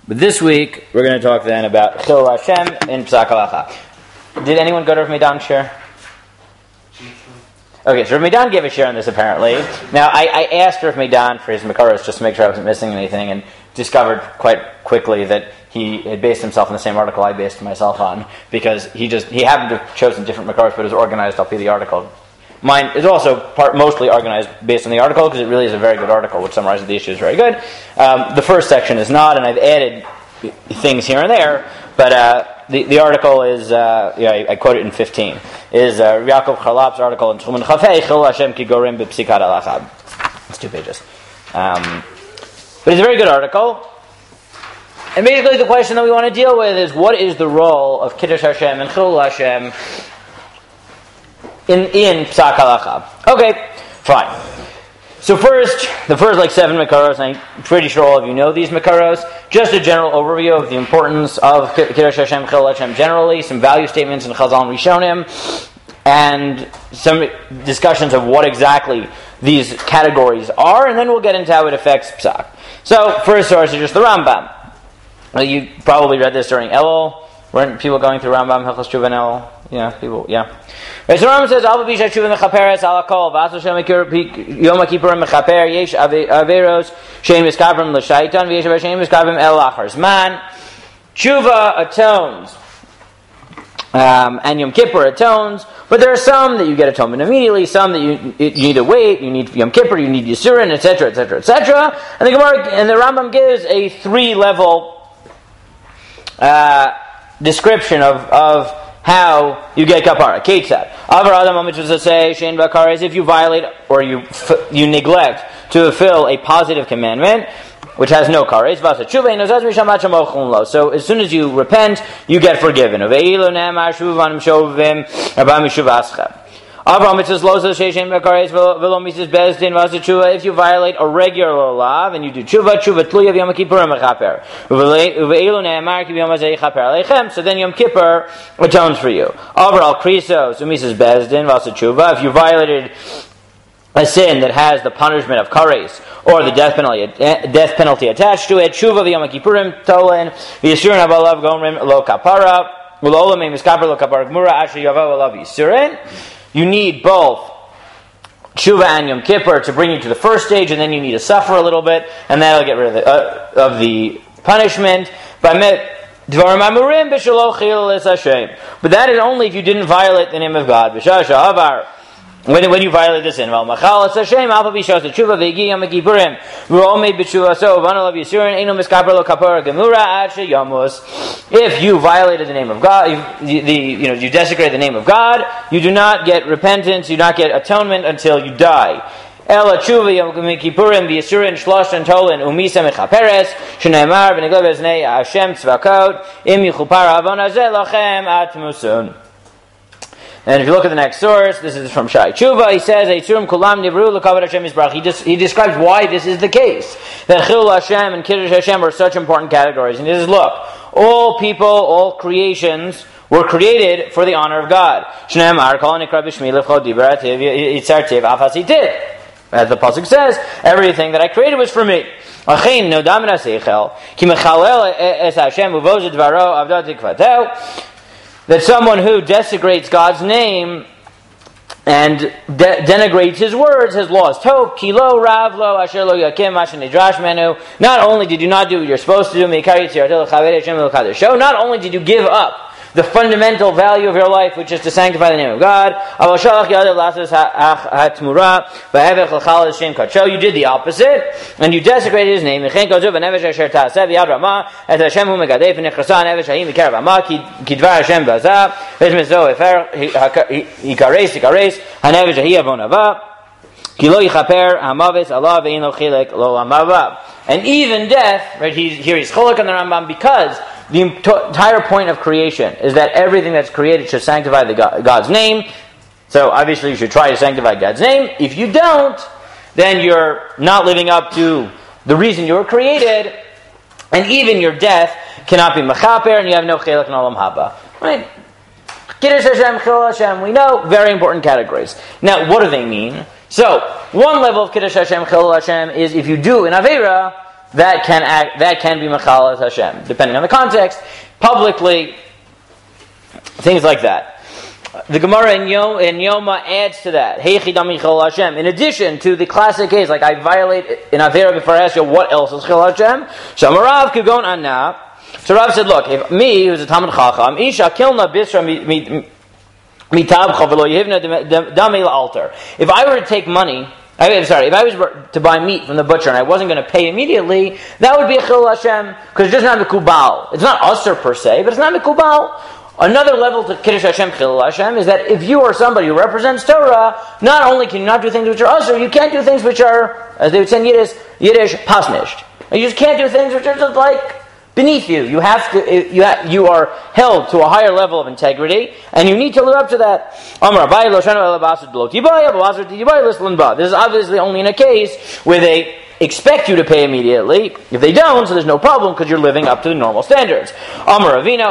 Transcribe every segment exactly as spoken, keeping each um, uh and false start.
But this week, we're going to talk then about Chil Hashem in Psak Halacha. Did anyone go to Rav Meidan's share? Okay, so Rav Meidan gave a share on this apparently. Now, I, I asked Rav Meidan for his Makaros just to make sure I wasn't missing anything, and discovered quite quickly that he had based himself on the same article I based myself on, because he just he happened to have chosen different Makaros, but it was organized off of the article. Mine is also part, mostly organized based on the article, because it really is a very good article, which summarizes the issues very good. Um, the first section is not, and I've added things here and there, but uh, the, the article is, uh, yeah, I, I quote it in fifteen, is uh, Yaakov Charlap's article in Tchumen Chafei, Chil Hashem Ki Gorim B'Psikat Halacha. It's two pages. Um, but it's a very good article. And basically the question that we want to deal with is, what is the role of Kiddush Hashem and Chil Hashem in, in Psak Halacha? Okay, fine. So first, the first like seven Makaros, and I'm pretty sure all of you know these Makaros. Just a general overview of the importance of Kiddush Hashem, Chil Hashem generally, some value statements in Chazal and Rishonim, and some discussions of what exactly these categories are, and then we'll get into how it affects Psak. So, first source is just the Rambam. Well, you probably read this during Elul. Weren't people going through Rambam, Hilchos Tshuva, and Elul? Yeah, people, yeah. Right, so Rambam says, Al Bisha Tshuva Mechaperes Ala Kol Vasu Shem Yom Kippurim Mechaper Yesh Averos Shein Miskavrim L'Shaitan V'Yesh Shein Miskavrim El Achar Zman. Tshuva atones, um, and Yom Kippur atones, but there are some that you get atonement immediately, some that you, you need to wait, you need Yom Kippur, you need Yisurin, et cetera, et cetera, et cetera. And the Gemara and the Rambam gives a three-level uh, description of of how you get kapara. Ketzad. Avar Adam Amitzvah say Shein Bakar is if you violate or you you neglect to fulfill a positive commandment, which has no kares. So as soon as you repent, you get forgiven. If you violate a regular law and you do tshuva, tshuva tluya v'yom kippurim mechaper. So then Yom Kippur atones for you. Overall, krisos umisas bezdin v'asa tshuva. If you violated a sin that has the punishment of kares or the death penalty, death penalty attached to it, tshuva v'yom kippurim tolen v'yisurin abalav gomrim lo kapara v'lolamei miskaper lo kapara gmura asher yavav alav yisurin. You need both Tshuva and Yom Kippur to bring you to the first stage, and then you need to suffer a little bit, and that'll get rid of the, uh, of the punishment. But that is only if you didn't violate the name of God. When, when you violate the sin, if you violated the name of God, you, the, you know, you desecrated the name of God, you do not get repentance, you do not get atonement until you die. Ela tshuva Yom Kippurim v'yisurin shlosh tolen umisa mechaperes shneimar v'neglev eznei Hashem tzvakot im yichupar avon hazeh lachem atmusun. And if you look at the next source, this is from Shai Tshuva. He says, "Eitzurim kulam nivru l'kavod Hashem yisbarach." He just he describes why this is the case, that Chil Hashem and Kiddush Hashem are such important categories. And he says, "Look, all people, all creations were created for the honor of God." Shneimar kol nikra b'shmi lefchol dibra tiv yitzar tiv afas hitiv. As the pasuk says, everything that I created was for me. Achein no damina seichel ki mechalel es Hashem uvozed dvaro avdat tikvateu. That someone who desecrates God's name and de- denigrates His words has lost hope. Kilo ravlo asher lo yakim asher nidrash menu. Not only did you not do what you're supposed to do, not only did you give up the fundamental value of your life, which is to sanctify the name of God, you did the opposite, and you desecrated His name. And even death, right? He's, here he's cholak on the Rambam because the entire point of creation is that everything that's created should sanctify the God, God's name. So obviously you should try to sanctify God's name. If you don't, then you're not living up to the reason you were created, and even your death cannot be mechaper, and you have no chelak in olam haba. Right? Kiddush Hashem, Chil Hashem, we know, very important categories. Now, what do they mean? So, one level of Kiddush Hashem, Chil Hashem is if you do an Aveira, that can act, that can be Mechalas Hashem, depending on the context, publicly, things like that. The Gemara in, Yom, in Yoma adds to that. In addition to the classic case, like I violate in Avera before I ask you what else is Chil Hashem. Shamarav Kugon Anna. So Rav said, look, if me, who's a Talmud Chacham, Isha Kilna Bisra Mitab Chavelo Yehivna Dami Altar. If I were to take money, I, sorry, if I was to buy meat from the butcher and I wasn't going to pay immediately, that would be a Chil Hashem, because it's just not Mikubal. It's not Asr per se, but it's not Mikubal. Another level to Kiddush Hashem, Chil Hashem, is that if you are somebody who represents Torah, not only can you not do things which are Asr, you can't do things which are, as they would say in Yiddish, Yiddish pasnished. You just can't do things which are just like beneath you. You have to. You have, you are held to a higher level of integrity, and you need to live up to that. This is obviously only in a case where they expect you to pay immediately. If they don't, so there's no problem because you're living up to the normal standards. Amar Avina,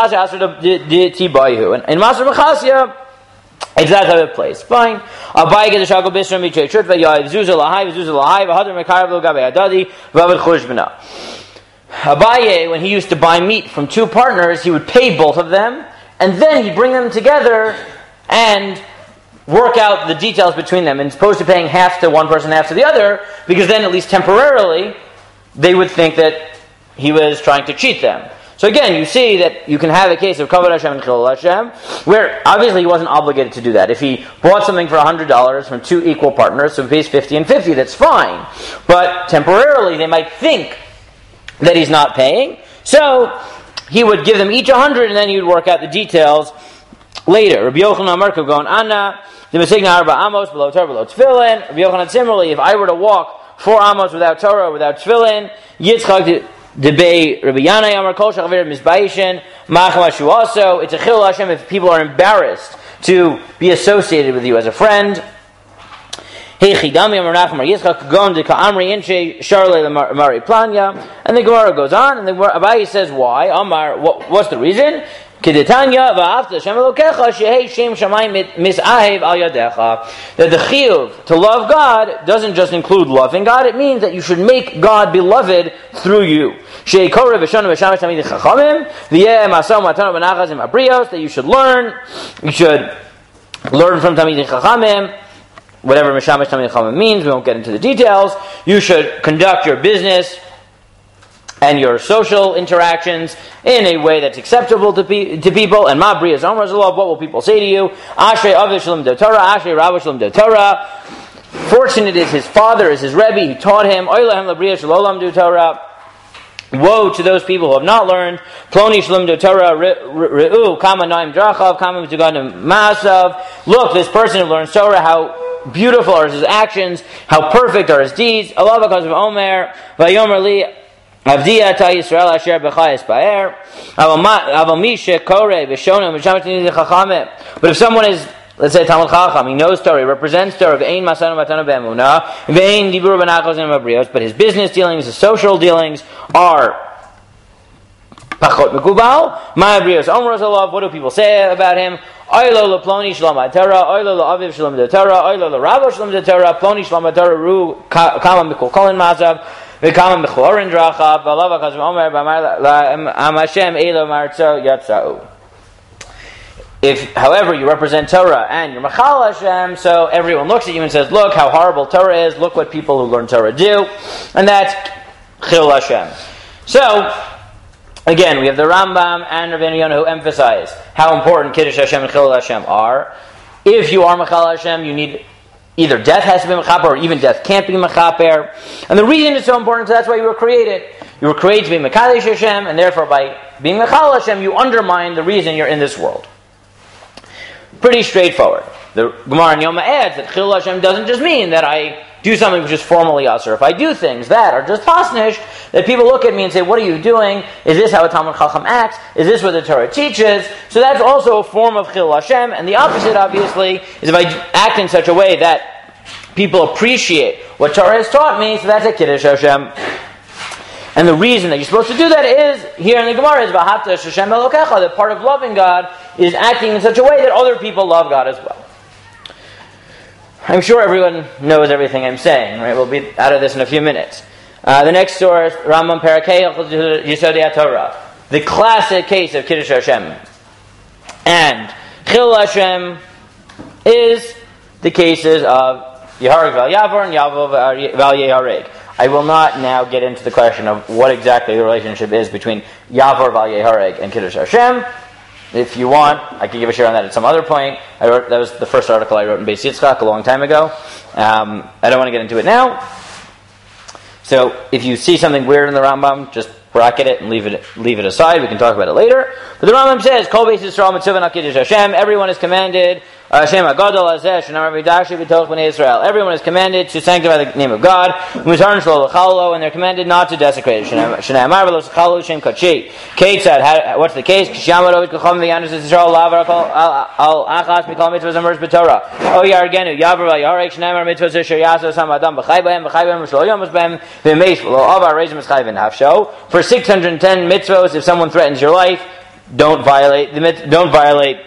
and in Maser Mechasya, it's that type of place. Fine. Abaye gets a shakal bisram mitzvah shutva yav zuzah lahai zuzah lahai v'hadar mekarav lo gabei adadi v'avad chush b'na. Abaye, when he used to buy meat from two partners, he would pay both of them, and then he'd bring them together and work out the details between them, as opposed to paying half to one person, half to the other, because then at least temporarily they would think that he was trying to cheat them. So again, you see that you can have a case of Kavod Hashem and Chilul Hashem, where obviously he wasn't obligated to do that. If he bought something for one hundred dollars from two equal partners, so he pays fifty and fifty, that's fine. But temporarily they might think that he's not paying, so he would give them each one hundred, and then he would work out the details later. Rabbi Yochanan Amarkov going, Anna, the Mesigna Arba Amos, below Torah, below Tefillin. Rabbi Yochanan, similarly, if I were to walk four Amos without Torah, without Tefillin, Yitzchak Debei Rabbi Yanai Amar Kol Shachavir Mizbaishin, Machamashu also, it's a Chilul Hashem if people are embarrassed to be associated with you as a friend. And the Gemara goes on, and the Abaye says, why? Amar, what, what's the reason? That the chiyuv to love God doesn't just include loving God, it means that you should make God beloved through you. That you should learn, you should learn from Talmidei Chachamim, whatever Meshamash Talmidei Chachamim means, we won't get into the details. You should conduct your business and your social interactions in a way that's acceptable to, pe- to people. And ma bria zomra zelav, what will people say to you? Ashrei Aviv Shalom de Torah, Ashrei Rabbi Shalom de Torah. Fortunate is his father, is his Rebbe, who taught him. Oilahem labria shalom de Torah. Woe to those people who have not learned. Ploni Shalom de Torah, Re'u, Kama Naim Drachav, Kama Mitugadim Maasav. Look, this person who learns Torah, how beautiful are his actions, how perfect are his deeds. Allah because of Omer, Vayomer Li, Avdiya ta Yisrael asher b'chayis ba'er. Aval mishe koreh v'shonim v'shamet nidei chachamim. But if someone is, let's say, Talmud Chacham, he knows Torah, he represents Torah, v'ein masanu matanu b'emunah, v'ein dibur b'nachos and b'brios, but his business dealings, his social dealings are pachot mekubal. Ma b'brios omros alav. What do people say about him? Oilo leploni shalom ha'torah, oilo le'aviv shalom ha'torah, oilo le'rabo shalom ha'torah, ploni shalom ha'torah, ru kama mikol kolin mazav. If, however, you represent Torah and you're Machal Hashem, so everyone looks at you and says, look how horrible Torah is, look what people who learn Torah do, and that's Chil Hashem. So, again, we have the Rambam and Rabbeinu Yonah who emphasize how important Kiddush Hashem and Chil Hashem are. If you are Machal Hashem, you need either death has to be mechaper, or even death can't be mechaper. And the reason it's so important, so that's why you were created. You were created to be Mekadesh Hashem, and therefore by being Mechal Hashem, you undermine the reason you're in this world. Pretty straightforward. The Gemara in Yoma adds that Chil Hashem doesn't just mean that I do something which is formally Asur. If I do things that are just Pasnish, that people look at me and say, what are you doing? Is this how a Talmud Chacham acts? Is this what the Torah teaches? So that's also a form of Chil Hashem. And the opposite, obviously, is if I act in such a way that people appreciate what Torah has taught me, so that's a Kiddush Hashem. And the reason that you're supposed to do that is, here in the Gemara, is V'ahavta Hashem Elokecha, that part of loving God is acting in such a way that other people love God as well. I'm sure everyone knows everything I'm saying, right? We'll be out of this in a few minutes. Uh, the next source, Rambam Parakei Yesodei Torah, the classic case of Kiddush Hashem. And Chil Hashem is the cases of Yehareg Val Yavor and Yavor Val Yehareg. I will not now get into the question of what exactly the relationship is between Yavor Val Yehareg and Kiddush Hashem. If you want, I could give a share on that at some other point. I wrote, that was the first article I wrote in Beis Yitzchak a long time ago. Um, I don't want to get into it now. So if you see something weird in the Rambam, just bracket it and leave it leave it aside. We can talk about it later. But the Rambam says, Kol Beis Yisrael mitzvah al Kiddush Hashem. Everyone is commanded. Hashem Hagadol Hazeh Shenamar V'Dashi B'Toch B'nei Israel. Everyone is commanded to sanctify the name of God. U'Mizarn Shlo L'Challo, and they're commanded not to desecrate it. Shenamar V'Lo S'Challo Shem Kachi. Keitzad. What's the case? K'Shiyam Arovit K'Chom V'Yanus Yisrael Lavar Al Achas Mikol Mitzvahs Amers B'Torah. O Yargenu Yavar V'Yarek Shenamar Mitzvahs Asher Yasos Ham Adam B'Chai B'Hem B'Chai B'Hem V'Shlo Yom B'Hem V'Meish V'Lo Avar Reizim B'Chai V'Nafsho. For six hundred ten mitzvahs, if someone threatens your life, don't violate the mit- don't violate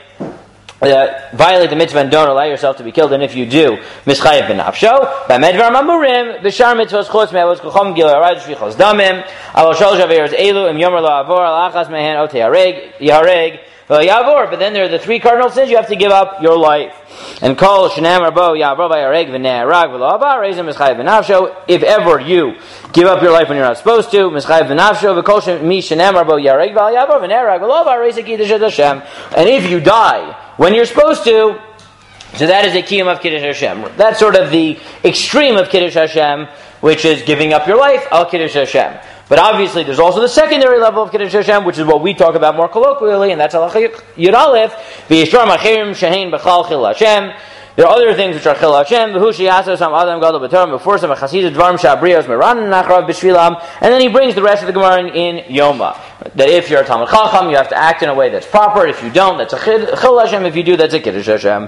uh, violate the mitzvah and don't allow yourself to be killed. And if you do, mischayev b'nafsho. B'medvar mamurim b'shar mitzvos chutz me'avos kochom gil arad shvichos damim avol shalosh averos elu im yomer lo avor al achas mehen ot yareg yareg v'yavor. But then there are the three cardinal sins you have to give up your life. And kol shenam rabo yavor v'yareg v'ne'arag v'lo avar reizim mischayev b'nafsho. If ever you give up your life when you're not supposed to, mischayev b'nafsho v'kol mi shenam rabo yareg v'yavor v'ne'arag v'lo avar reizim kiddush Hashem. And if you die when you're supposed to, so that is a kiyum of Kiddush Hashem. That's sort of the extreme of Kiddush Hashem, which is giving up your life, al Kiddush Hashem. But obviously there's also the secondary level of Kiddush Hashem, which is what we talk about more colloquially, and that's halacha Yud Aleph, v'yishram achirim shehein b'chal chil Hashem. There are other things which are chil Hashem, v'hu sheyaso sam adam gadol b'torah, b'for some chasidah dvarim sha'abrios meran nachrav b'shvilam, and then he brings the rest of the Gemara in, in Yoma. That if you're a Talmud Chacham, you have to act in a way that's proper. If you don't, that's a chil Hashem. If you do, that's a Kiddush Hashem.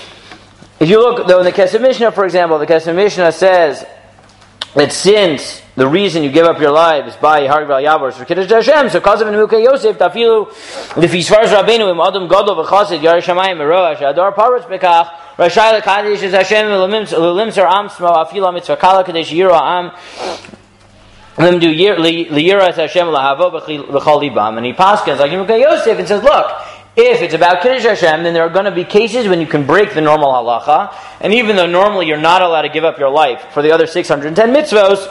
If you look, though, in the Kesef Mishnah, for example, the Kesef Mishnah says that since the reason you give up your lives by Yehareg Val Yavor for Kiddush Hashem, so Kazav and Mukei Yosef tafilu lefi Sfars Rabbeinu im Adam Gadol v'Chasid Yarei Shamayim Meroach Adar Parutz Bekach Rashai Lekadish Es Hashem L'Limser Am Smo Afilu Mitzvah Kala Kadesh Yiro Am Lim Do Liyira Es Hashem Lahavo B'Chol Libam. And he paskins like Mukei Yosef and says, look, if it's about Kiddush Hashem, then there are going to be cases when you can break the normal halacha, and even though normally you're not allowed to give up your life for the other six hundred ten mitzvos,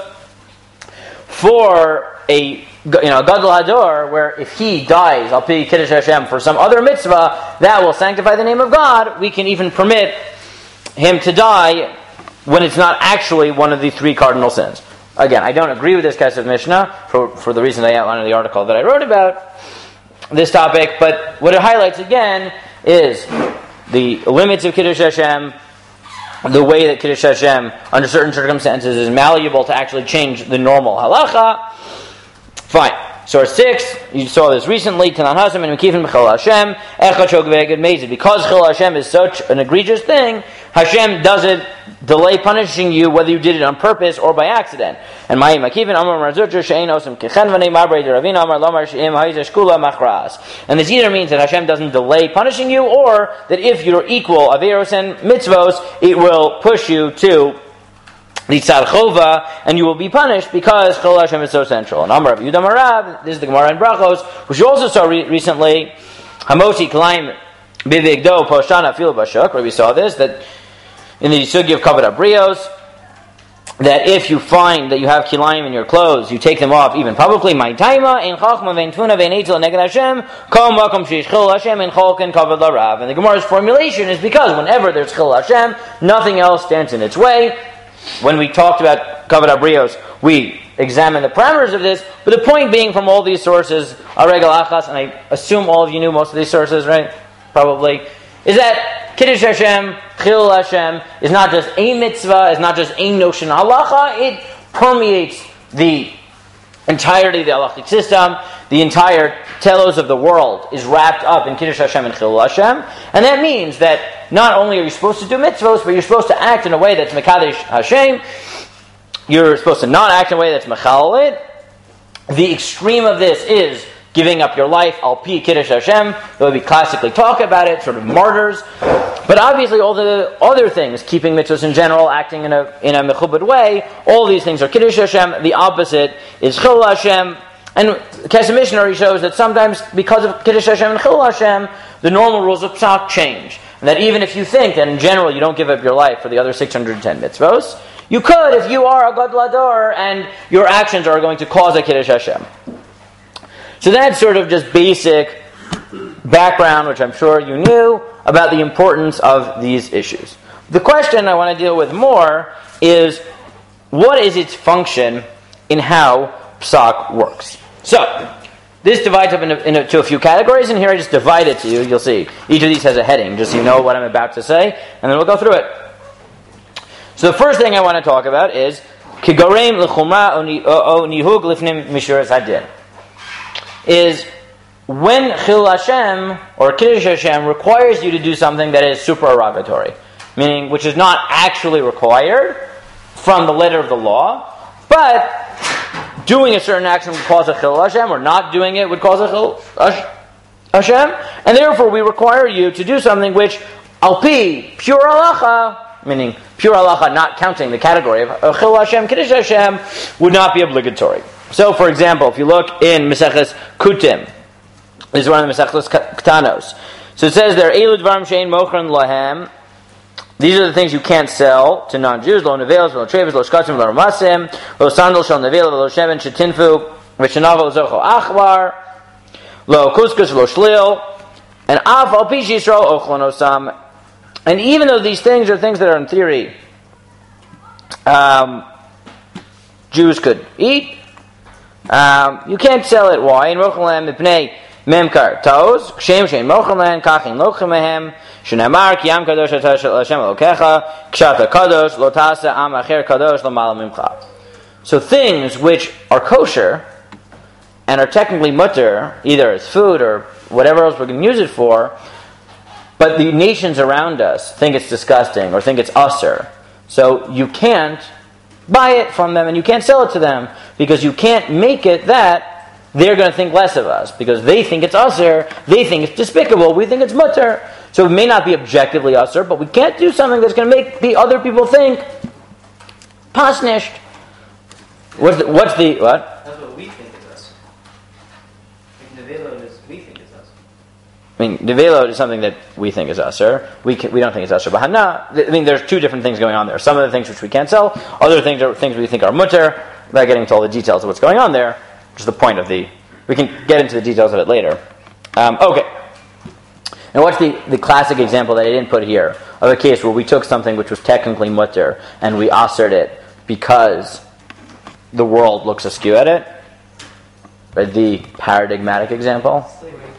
for a you know Gadol Hador, where if he dies, I'll pay Kiddush Hashem for some other mitzvah that will sanctify the name of God, we can even permit him to die when it's not actually one of the three cardinal sins. Again, I don't agree with this Kesef Mishnah for, for the reason I outlined in the article that I wrote about this topic, but what it highlights again is the limits of Kiddush Hashem, the way that Kiddush Hashem, under certain circumstances, is malleable to actually change the normal halacha. Fine. Source six, you saw this recently, Tanan Hashem and Mekifin B'Chil Hashem, Echad Shog V'Eged Mezid. Because Chil Hashem is such an egregious thing, Hashem doesn't delay punishing you whether you did it on purpose or by accident. And Ma'im Mekifin Amar Marzutcher She'ein Osem Kechen V'nei Marbrei Deravina Amar Lomar She'im Ha'izah Shkula Machras. And this either means that Hashem doesn't delay punishing you, or that if you're equal Averos and Mitzvos, it will push you to the Tzad Chova, and you will be punished because Chil Hashem is so central. And Amar of Yudam Arav, this is the Gemara in Brachos, which you also saw re- recently, Hamosi Klaim Bivigdo Poshana Fil Bashuk, where we saw this, that in the Sugi of Kavod Abrios, that if you find that you have kilayim in your clothes, you take them off even publicly. My taima in chachma vein tuna vein etzel neged Hashem kol makom sheish chil Hashem in cholken kavod larav. And the Gemara's formulation is because whenever there's chil Hashem, nothing else stands in its way. When we talked about Kavod Abrios, we examined the parameters of this, but the point being from all these sources, Aregal Achas, and I assume all of you knew most of these sources, right? Probably, is that Kiddush Hashem, Chil Hashem, is not just a mitzvah, is not just a notion of halacha, it permeates the entirety of the halachic system. The entire telos of the world is wrapped up in Kiddush Hashem and Chil Hashem, and that means that not only are you supposed to do mitzvos, but you're supposed to act in a way that's Mekadesh Hashem. You're supposed to not act in a way that's Mechalel. The extreme of this is giving up your life al pi Kiddush Hashem, the way we classically talk about it, sort of martyrs. But obviously, all the other things, keeping mitzvahs in general, acting in a in a mechubed way, all these things are Kiddush Hashem. The opposite is Chil Hashem. And Kesef Missionary shows that sometimes, because of Kiddush Hashem and Chil Hashem, the normal rules of Psak change. And that even if you think that in general you don't give up your life for the other six hundred ten mitzvahs, you could if you are a Gadol Hador and your actions are going to cause a Kiddush Hashem. So that's sort of just basic background, which I'm sure you knew, about the importance of these issues. The question I want to deal with more is, what is its function in how Psak works? So, this divides up into, into a few categories, and here I just divide it to you. You'll see. Each of these has a heading, just so you know what I'm about to say, and then we'll go through it. So the first thing I want to talk about is Kigorem l'chumra o nihug lifnim mishuras hadin. Is when Chil Hashem or Kiddush Hashem requires you to do something that is supererogatory, meaning which is not actually required from the letter of the law, but doing a certain action would cause a Chil Hashem, or not doing it would cause a Chil Hashem, and therefore we require you to do something which, al-pi, pure halacha, meaning pure halacha, not counting the category of Chil Hashem, Kiddush Hashem, would not be obligatory. So, for example, if you look in Maseches Kutim, this is one of the Maseches Ktanos. So it says there, Elu dvarim shein mochran lahem. These are the things you can't sell to non-Jews. Lo nevelos, lo treves, lo shkatzim, lo ramasim, lo sandal shel nevel, lo sheven shetinfu, v'shenavo zocho achvar, lo kuskus, lo shlil, and af al pi shisro ochlon osam. And even though these things are things that are in theory um, Jews could eat, um, you can't sell it. Why? In Rochalam mipnei memkar toes kshem shein mochalan kachin lochim mehem shenamar ki yam kadosh Hashem elokecha kshata kadosh lo tasa am acher kadosh lo mal mimcha. So things which are kosher and are technically mutter, either as food or whatever else we're going to use it for, but the nations around us think it's disgusting or think it's usser, so you can't buy it from them and you can't sell it to them because you can't make it that they're going to think less of us because they think it's usser, they think it's despicable, we think it's mutter. So it may not be objectively usser, but we can't do something that's going to make the other people think pasnished. What's the, what's the what? That's what we think is us. Nevelo is we think is us. I mean, nevelo is something that we think is usser. We can, we don't think it's usser. But hana, I mean, there's two different things going on there. Some of the things which we can't sell, other things are things we think are mutter. Without getting into all the details of what's going on there, which is the point of the. We can get into the details of it later. Um, okay. And what's the, the classic example that I didn't put here of a case where we took something which was technically mutter and we ussered it because the world looks askew at it? Right, the paradigmatic example.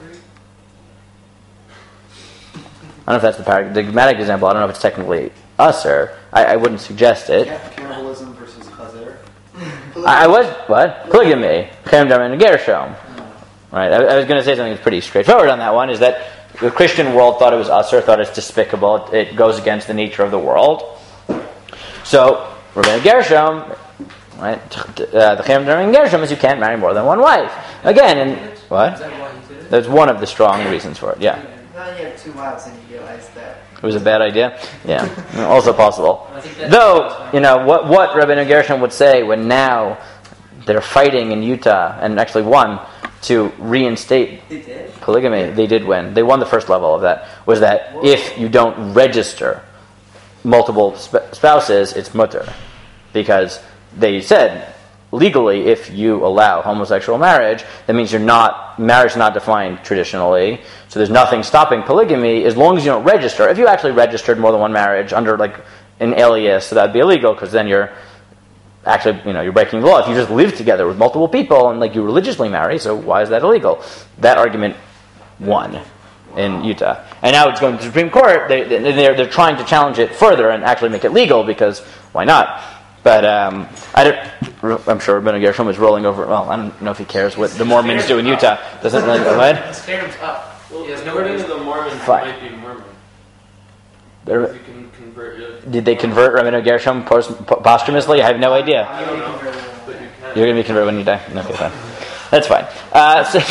I don't know if that's the paradigmatic example. I don't know if it's technically usser. I, I wouldn't suggest it. Yeah, cannibalism versus chazer. I, I was what? Polygamy. Cherem Daman and Gershom. Right. I, I was going to say something that's pretty straightforward on that one. Is that the Christian world thought it was usser, thought it's despicable. It, it goes against the nature of the world. So Rabbeinu Gershom, right? Uh, the Cherem Daman and Gershom is you can't marry more than one wife. Again, and what? That's one of the strong reasons for it. Yeah. Now you have two wives and you realize that it was a bad idea. Yeah, also possible. Though, you know, what what Rabbeinu Gershom would say when now they're fighting in Utah and actually won to reinstate polygamy. They did win. They won the first level of that. Was that if you don't register multiple sp- spouses, it's mutter, because they said legally if you allow homosexual marriage, that means you're not marriage is not defined traditionally. So there's nothing stopping polygamy as long as you don't register. If you actually registered more than one marriage under like an alias, so that'd be illegal because then you're actually, you know, you're breaking the law. If you just live together with multiple people and like you religiously marry, so why is that illegal? That argument won in Utah, and now it's going to the Supreme Court. They, they're they're trying to challenge it further and actually make it legal because why not? But um, I don't, I'm sure Rabbeinu Gershom is rolling over. Well, I don't know if he cares what the Mormons do in Utah. Doesn't really go ahead. His fair's up. Well, yes, according to the Mormons, Fine. you might be Mormon. They're, If you can convert it. Did they convert Rabbeinu Gershom post, posthumously? I have no idea. I don't know, but you can. You're going to be converted when you die. Okay, fine. That's fine. Uh, so,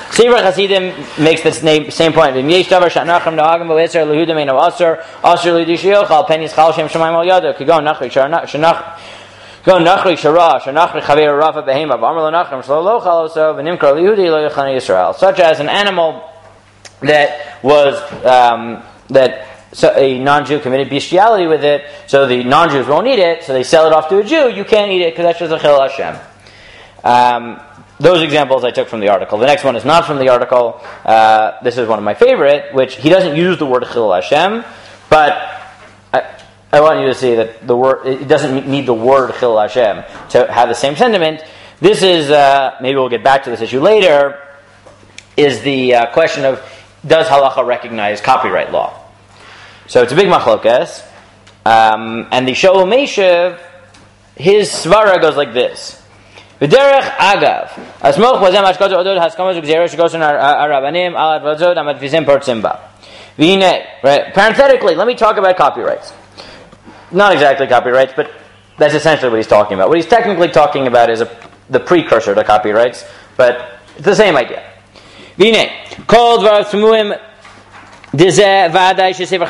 Sefer Hasidim makes the same, same point. V'yesh davar she'anachem nahagim b'leser lehudim eino aser aser l'dishiochal penis chal shem shemayim al yado kigon nachri shenach go nachri shara shenachri chaver rafa behema v'amar lo nachrim shlo lo chal oso v'nimkar lehudi lo yechani Yisrael, such as an animal that was um, that so a non-Jew committed bestiality with it, so the non-Jews won't eat it, so they sell it off to a Jew. You can't eat it because that's just a chil Hashem. Um, those examples I took from the article. The next one is not from the article. Uh, this is one of my favorite, which he doesn't use the word chil Hashem, but I, I want you to see that the word it doesn't need the word chil Hashem to have the same sentiment. This is uh, maybe we'll get back to this issue later. Is the uh, question of does halacha recognize copyright law? So it's a big machlokes, um, and the Shaul Meshiv, his svara goes like this: V'derech agav, asmoch v'zem hashkazu odod haskama zugzera shegosun arabanim alad v'zod amadvizim portzimba. V'hinei, right? Parenthetically, let me talk about copyrights. Not exactly copyrights, but that's essentially what he's talking about. What he's technically talking about is a, the precursor to copyrights, but it's the same idea. V'hinei, kol dvar tzmuim. It is obvious that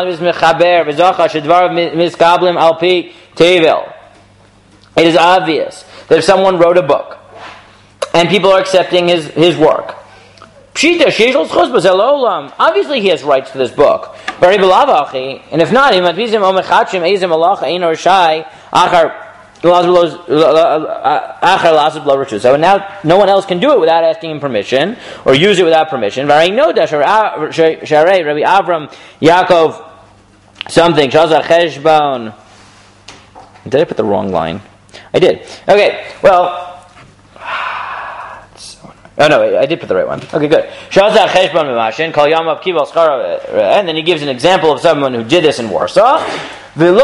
if someone wrote a book and people are accepting his, his work, obviously he has rights to this book. And if not, so now no one else can do it without asking him permission or use it without permission. I know that Rabbi Avram Yaakov something. Did I put the wrong line? I did. Okay, well. Oh no, I did put the right one. Okay, good. And then he gives an example of someone who did this in Warsaw. And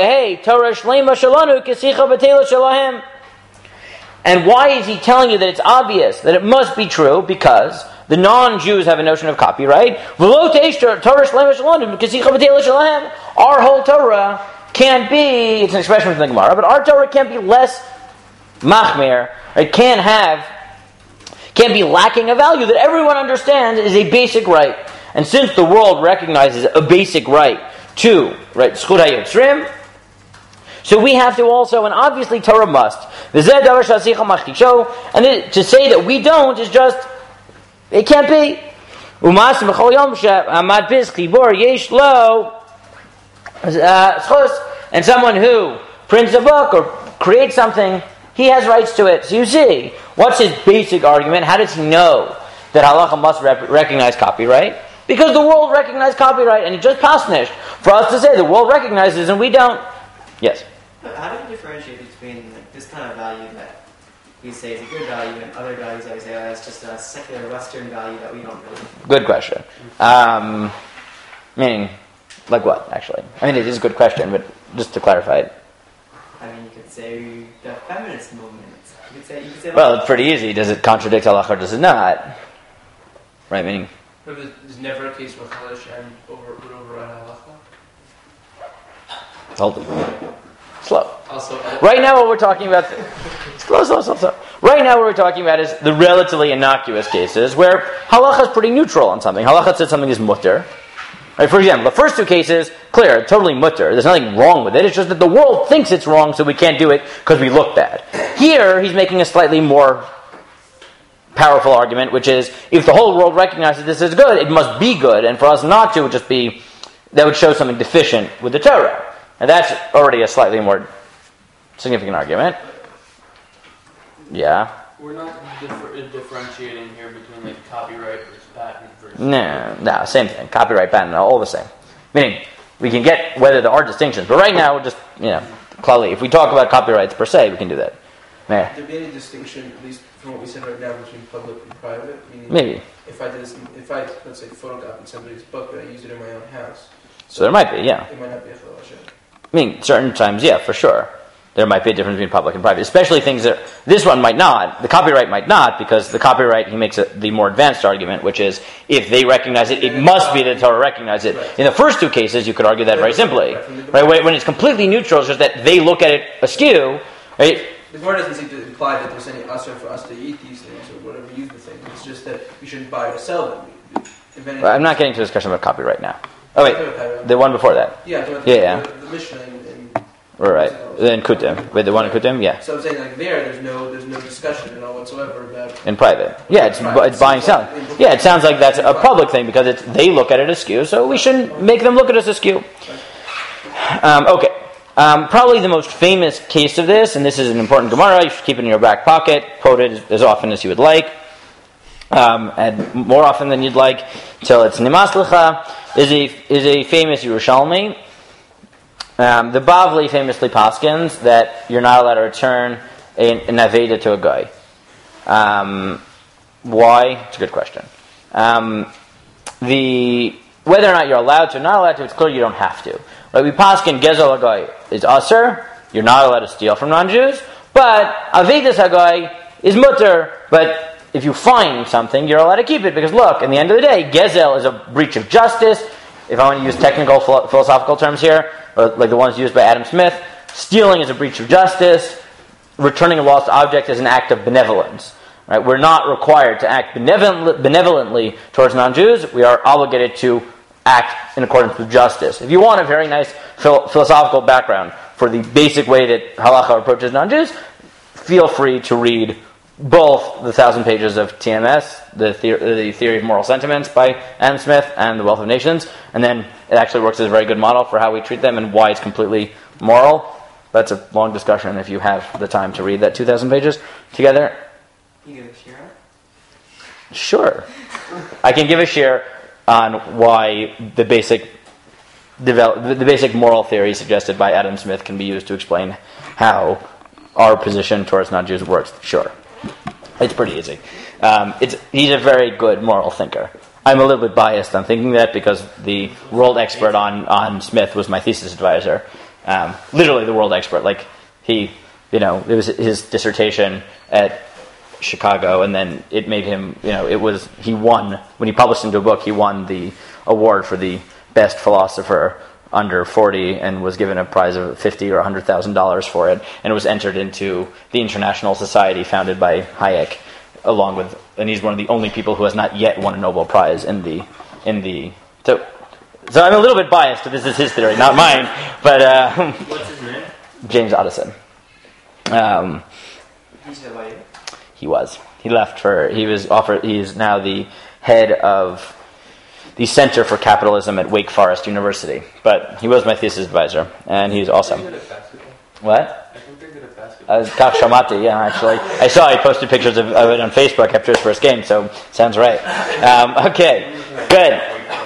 why is he telling you that it's obvious, that it must be true? Because the non-Jews have a notion of copyright. Our whole Torah can't be, it's an expression from the Gemara, but our Torah can't be less machmir. It can't have, can't be lacking a value that everyone understands is a basic right. And since the world recognizes a basic right to, right, Zchut HaYotzrim, so we have to also, and obviously Torah must. And to say that we don't is just, it can't be. And someone who prints a book or creates something, he has rights to it. So you see, what's his basic argument? How does he know that halacha must rep- recognize copyright? Because the world recognizes copyright, and it just pasnished for us to say the world recognizes and we don't. Yes? But how do you differentiate between like, this kind of value that we say is a good value and other values that we say oh, it's just a secular Western value that we don't really... Good question. Um, meaning, like what, actually? I mean, it is a good question, but just to clarify it. I mean, you could say the feminist movement. You could say... You could say well, it's pretty easy. Does it contradict halacha or does it not? Right, meaning... But there's never a case where Chal Hashem over, would override halacha? Hold it. Slow. Also, right now what we're talking about... slow, slow, slow, slow. Right now what we're talking about is the relatively innocuous cases where halacha is pretty neutral on something. Halacha said something is mutter. Right, for example, the first two cases, clear, totally mutter. There's nothing wrong with it. It's just that the world thinks it's wrong, so we can't do it because we look bad. Here, he's making a slightly more powerful argument, which is, if the whole world recognizes this as good, it must be good, and for us not to, would just be, that would show something deficient with the Torah. And that's already a slightly more significant argument. Yeah? We're not differ- differentiating here between like copyright versus patent versus... No, no, same thing. Copyright, patent, all the same. Meaning, we can get whether there are distinctions, but right now, we're just, you know, clearly, if we talk about copyrights per se, we can do that. Yeah. Would there be any distinction, at least from what we said right now, between public and private? Meaning Maybe. If I did this, if I, let's say, photocopied somebody's book, but I used it in my own house. So there might be, yeah. It might not be a Chal Hashem. I mean, certain times, yeah, for sure. There might be a difference between public and private, especially things that, this one might not, the copyright might not, because the copyright, he makes a, the more advanced argument, which is, if they recognize it, it must be that the Torah recognize it. In the first two cases, you could argue that very simply. Right? When it's completely neutral, it's just that they look at it askew, right? The Gemara doesn't seem to imply that there's any asr for us to eat these things or whatever, use the thing. It's just that you shouldn't buy or sell them. If anything, Well, I'm not getting to a discussion about copyright now. Oh I'm wait, talking about- the one before that. yeah, I'm talking about Yeah, the, yeah. The, the Mishnah in, in All right. Then Kutim. Wait, the one in Kutim? Yeah. So I'm saying like there, there's no there's no discussion at all whatsoever about. In private. Yeah, it's, Right. it's buying, selling. Yeah, it sounds like that's a public thing because it's, they look at it askew, so we shouldn't make them look at us askew. Um, okay. Um, probably the most famous case of this, and this is an important Gemara, you should keep it in your back pocket, quote it as, as often as you would like, um, and more often than you'd like, till it's Nimas Lecha, is a, is a famous Yerushalmi. Um, the Bavli famously paskins that you're not allowed to return an, an Aveda to a guy. Um, why? It's a good question. Um, the whether or not you're allowed to or not allowed to, it's clear you don't have to. Right? We paskin Gezel Hagoy is Aser, you're not allowed to steal from non-Jews, but Avedas Hagoy is Mutter, but if you find something, you're allowed to keep it, because look, in the end of the day, Gezel is a breach of justice. If I want to use technical philo- philosophical terms here, or like the ones used by Adam Smith, stealing is a breach of justice, returning a lost object is an act of benevolence. Right? We're not required to act benevolent, benevolently towards non-Jews. We are obligated to act in accordance with justice. If you want a very nice phil- philosophical background for the basic way that halacha approaches non-Jews, feel free to read both the thousand pages of T M S, the, the- the Theory of Moral Sentiments by Adam Smith, and The Wealth of Nations, and then it actually works as a very good model for how we treat them and why it's completely moral. That's a long discussion if you have the time to read that two thousand pages together. You give a share? Sure. I can give a share on why the basic develop, the basic moral theory suggested by Adam Smith can be used to explain how our position towards non-Jews works. Sure. It's pretty easy. Um, it's, he's a very good moral thinker. I'm a little bit biased on thinking that because the world expert on, on Smith was my thesis advisor. Um, literally the world expert. Like, he, you know, it was his dissertation at Chicago, and then it made him, you know, it was, he won, when he published into a book, he won the award for the best philosopher under forty and was given a prize of fifty or one hundred thousand dollars for it, and it was entered into the International Society founded by Hayek, along with, and he's one of the only people who has not yet won a Nobel Prize in the, in the, so, so I'm a little bit biased, but this is his theory, not mine, but, uh, What's his name? James Addison. Um, He's the way. He was. He left for, he was offered, he's now the head of the Center for Capitalism at Wake Forest University. But he was my thesis advisor, and he's awesome. Pretty good at basketball. What? I think they're good at basketball. Uh, Kach Shamati, yeah, actually. I saw he posted pictures of, of it on Facebook after his first game, so sounds right. Um, okay, good.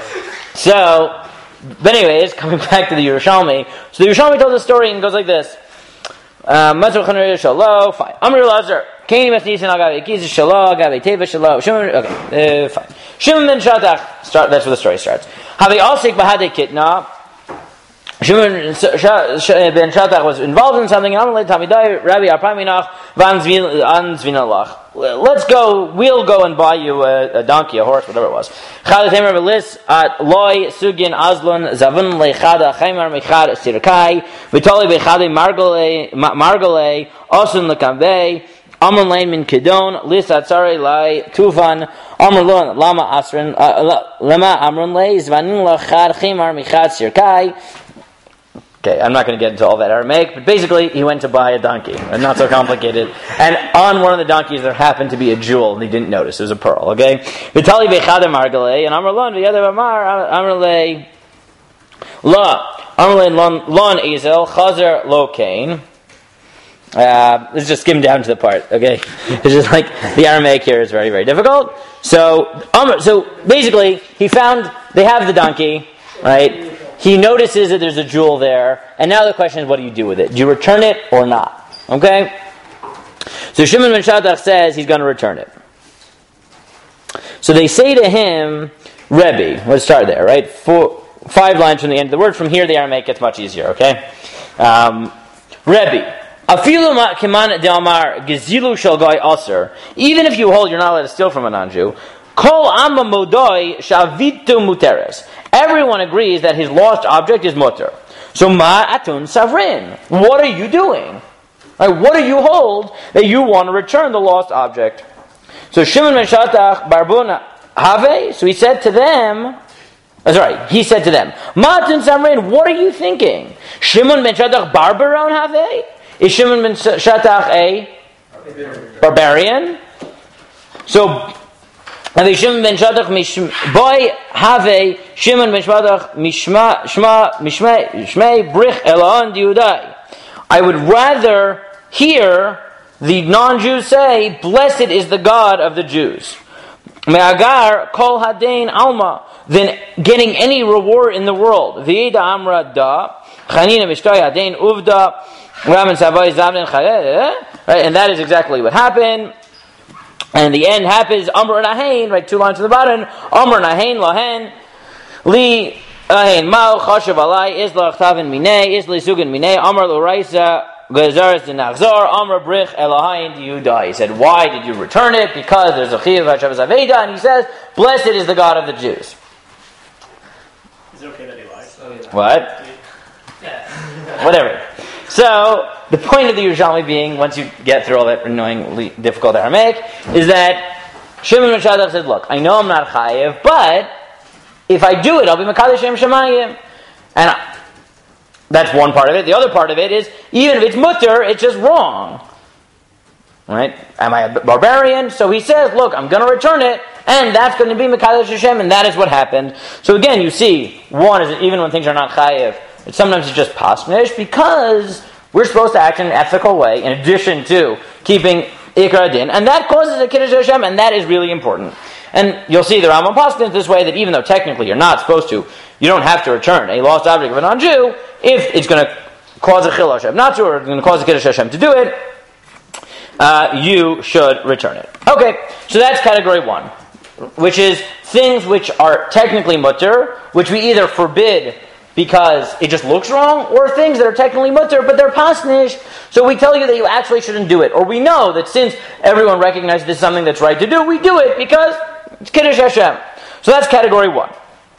So, but anyways, coming back to the Yerushalmi. So the Yerushalmi tells a story and goes like this. Um, fine. Amr Lazar. Kaini Masnisan Agavi Kiz Shalom, Agavi Teva Shalom. Shimon, okay, uh, fine. Shimon ben Shatach, start, that's where the story starts. Have Asik Bahade Kitna. Shimon ben Shatach was involved in something, and Amalei Tamidai, Rabbi Arpaminach, Van Zvinalach. Let's go, we'll go and buy you a, a donkey, a horse, whatever it was. Chadatem Rabbi Lis, at Loi, Sugin, Azlun, Zavun Lechada, Chaimar Mechad, Sirkai, Vitali Bechade, Margole, Margole, Osun Lekambei, Amr Lain min Kedon, Lis Atzare Lai, Tufan, Amr Lon, Lama Asrin, Lama Amrun Lai, Zvanin Lachad, Chaimar Mechad, Sirkai. Okay, I'm not going to get into all that Aramaic, but basically he went to buy a donkey, and not so complicated. And on one of the donkeys there happened to be a jewel, and he didn't notice. It was a pearl, okay? Vitali bechada margale, and Amr lon, v'yadav amar, Amr le, la, Amr le lon ezel, chazer lo kain. Uh, let's just skim down to the part, okay? It's just like, the Aramaic here is very, very difficult. So, um, so basically, he found, they have the donkey, right? He notices that there's a jewel there, and now the question is, what do you do with it? Do you return it or not? Okay? So Shimon ben Shatach says he's going to return it. So they say to him, Rebbe, let's start there, right? Four, five lines from the end of the word. From here, the Aramaic gets much easier, okay? Um, Rebbe, afilu keman de'amar gezilu shel goy aser. Even if you hold you're not allowed to steal from a non-Jew, kol amma modoi shavitu muteres. Everyone agrees that his lost object is mutter. So ma atun savrin. What are you doing? Like, what do you hold that you want to return the lost object? So Shimon ben Shatach barbuna have. So he said to them, oh, sorry, he said to them, Matan Samrin, what are you thinking? Shimon ben Shatach barbaron have? Is Shimon ben Shatach a barbarian? So, have Shimon ben Shatach boy have Shimon ben Shatach mishma shma mishmei mishmei brich elon diudai. I would rather hear the non-Jews say, "Blessed is the God of the Jews." Me'agar kol hadain alma, than getting any reward in the world. V'ida amra da chanina mishtay hadain uvda ramen savai zavden chaleh. Right, and that is exactly what happened. And in the end happens, Amr Nahain, right, two lines to the bottom, Amr Nahain Lahen, Li Ahain Mao, Chashav Alai, Isla Chtavin Minei, Isla Sugan Minei, Amr Luraisa, Gazaris Dinachzor, Amr Brich Elohain Diudai. He said, why did you return it? Because there's a Chiv Hashavas Aveda, and he says, blessed is the God of the Jews. Is it okay that he lies? Oh, yeah. What? Yeah. Whatever. So, the point of the Yerushalmi being, once you get through all that annoyingly difficult Aramaic, is that Shimon ben Shatach said, look, I know I'm not chayev, but if I do it, I'll be Mekadosh Shem Shemayim. And I, that's one part of it. The other part of it is, even if it's mutter, it's just wrong. Right? Am I a barbarian? So he says, look, I'm going to return it, and that's going to be Mekadosh Hashem, and that is what happened. So again, you see, one is that even when things are not chayev, it's sometimes it's just pasnish, because we're supposed to act in an ethical way, in addition to keeping Ikra Din, and that causes a Kiddush Hashem, and that is really important. And you'll see the Rambam Paskins this way, that even though technically you're not supposed to, you don't have to return a lost object of a non-Jew, if it's going to cause a Chil Hashem not to, or it's going to cause a Kiddush Hashem to do it, uh, you should return it. Okay, so that's category one, which is things which are technically mutter, which we either forbid because it just looks wrong, or things that are technically mutter, but they're pasnish, so we tell you that you actually shouldn't do it. Or we know that since everyone recognizes this is something that's right to do, we do it because it's Kiddush Hashem. So that's category one.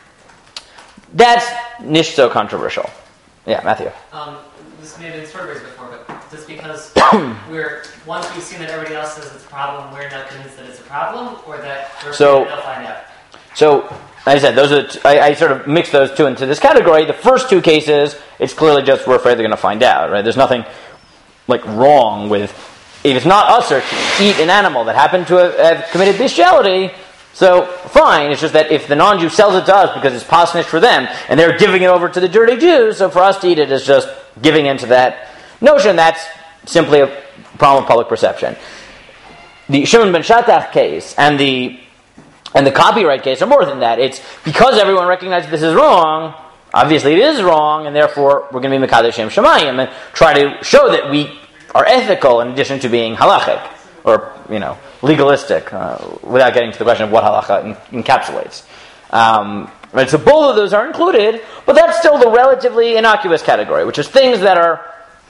That's nish so controversial. Yeah, Matthew. Um, this may have been sort of raised before, but just because we're, once we've seen that everybody else says it's a problem, we're not convinced that it's a problem, or that we're So- afraid they'll find out. So, like I said, those are the t- I, I sort of mixed those two into this category. The first two cases, it's clearly just we're afraid they're going to find out, right? There's nothing like wrong with, if it's not us or to eat an animal that happened to have, have committed bestiality, so fine. It's just that if the non-Jew sells it to us because it's pasnish for them, and they're giving it over to the dirty Jews, so for us to eat it is just giving into that notion. That's simply a problem of public perception. The Shimon ben Shatach case and the And the copyright case are more than that. It's because everyone recognizes this is wrong, obviously it is wrong, and therefore we're going to be Mekadosh Shem Shemayim and try to show that we are ethical in addition to being halachic, or, you know, legalistic, uh, without getting to the question of what halacha en- encapsulates. Um, right, so both of those are included, but that's still the relatively innocuous category, which is things that are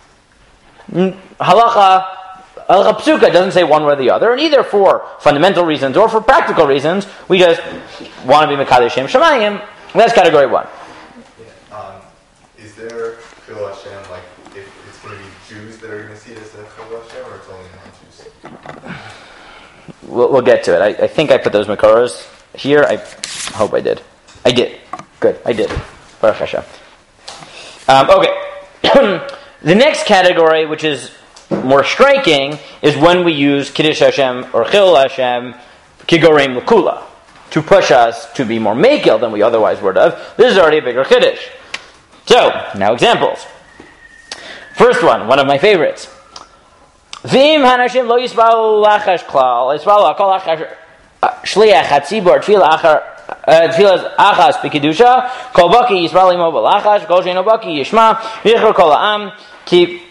mm, halacha. Al Psuka doesn't say one way or the other, and either for fundamental reasons or for practical reasons, we just want to be Mekadosh Shem Shemayim. That's category one. Yeah. Um, is there Chil Hashem, like, if it's going to be Jews that are going to see this as Chil Hashem, or it's only non-Jews? We'll, we'll get to it. I, I think I put those Makoros here. I hope I did. I did. Good. I did. Baruch Hashem. Um, okay. The next category, which is more striking, is when we use Kiddush Hashem or Chil Hashem Kigorim L'Kula to push us to be more Mekil than we otherwise would have. This is already a bigger Kiddush. So, now examples. First one, one of my favorites. V'im hanashim lo yisbalu lachash klal, yisbalu akol lachash shliach hatzibor tefila achar tefillas achas b'kedusha kol baki yisbalu imo b'lachash kol sheino baki yishma v'yichor kol ha'am ki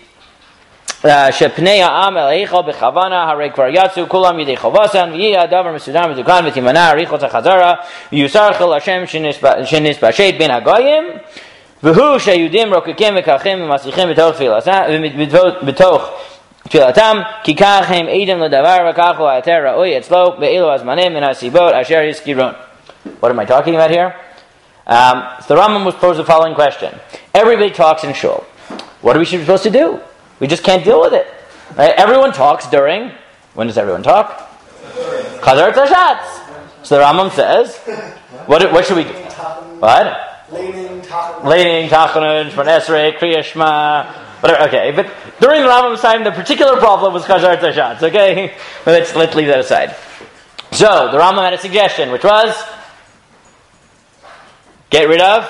shepnei ha'am eleicho b'chavana harei kvar yatsu kulam yidei chovasan v'yih ha'davar mesudan v'tukan v'timana harichot ha'chazara v'yusar chil Hashem shenis b'ashet ben ha'goyim v'hu sheyudim rokekim v'kachim v'masichim b'toch tfilasan b'toch tfilatam ki kach hem edim l'davar v'kach l'ater ra'oi etzlo be'elu azmanim min ha'sibot asher yiskirun. What am I talking about here? Um, so the Rambam was posed the following question. Everybody talks in shul. What are we supposed to do? We just can't deal with it. Right? Everyone talks during... When does everyone talk? Chazar Tashatz. So the Rambam says, what, what should we do? What? Leaning, Tachanun. Leaning, Tachanun, Shmon Esrei, Kriya Shema, whatever. Okay, but during the Rambam's time, the particular problem was Chazar Tashatz. Okay, but let's let's leave that aside. So the Rambam had a suggestion, which was get rid of.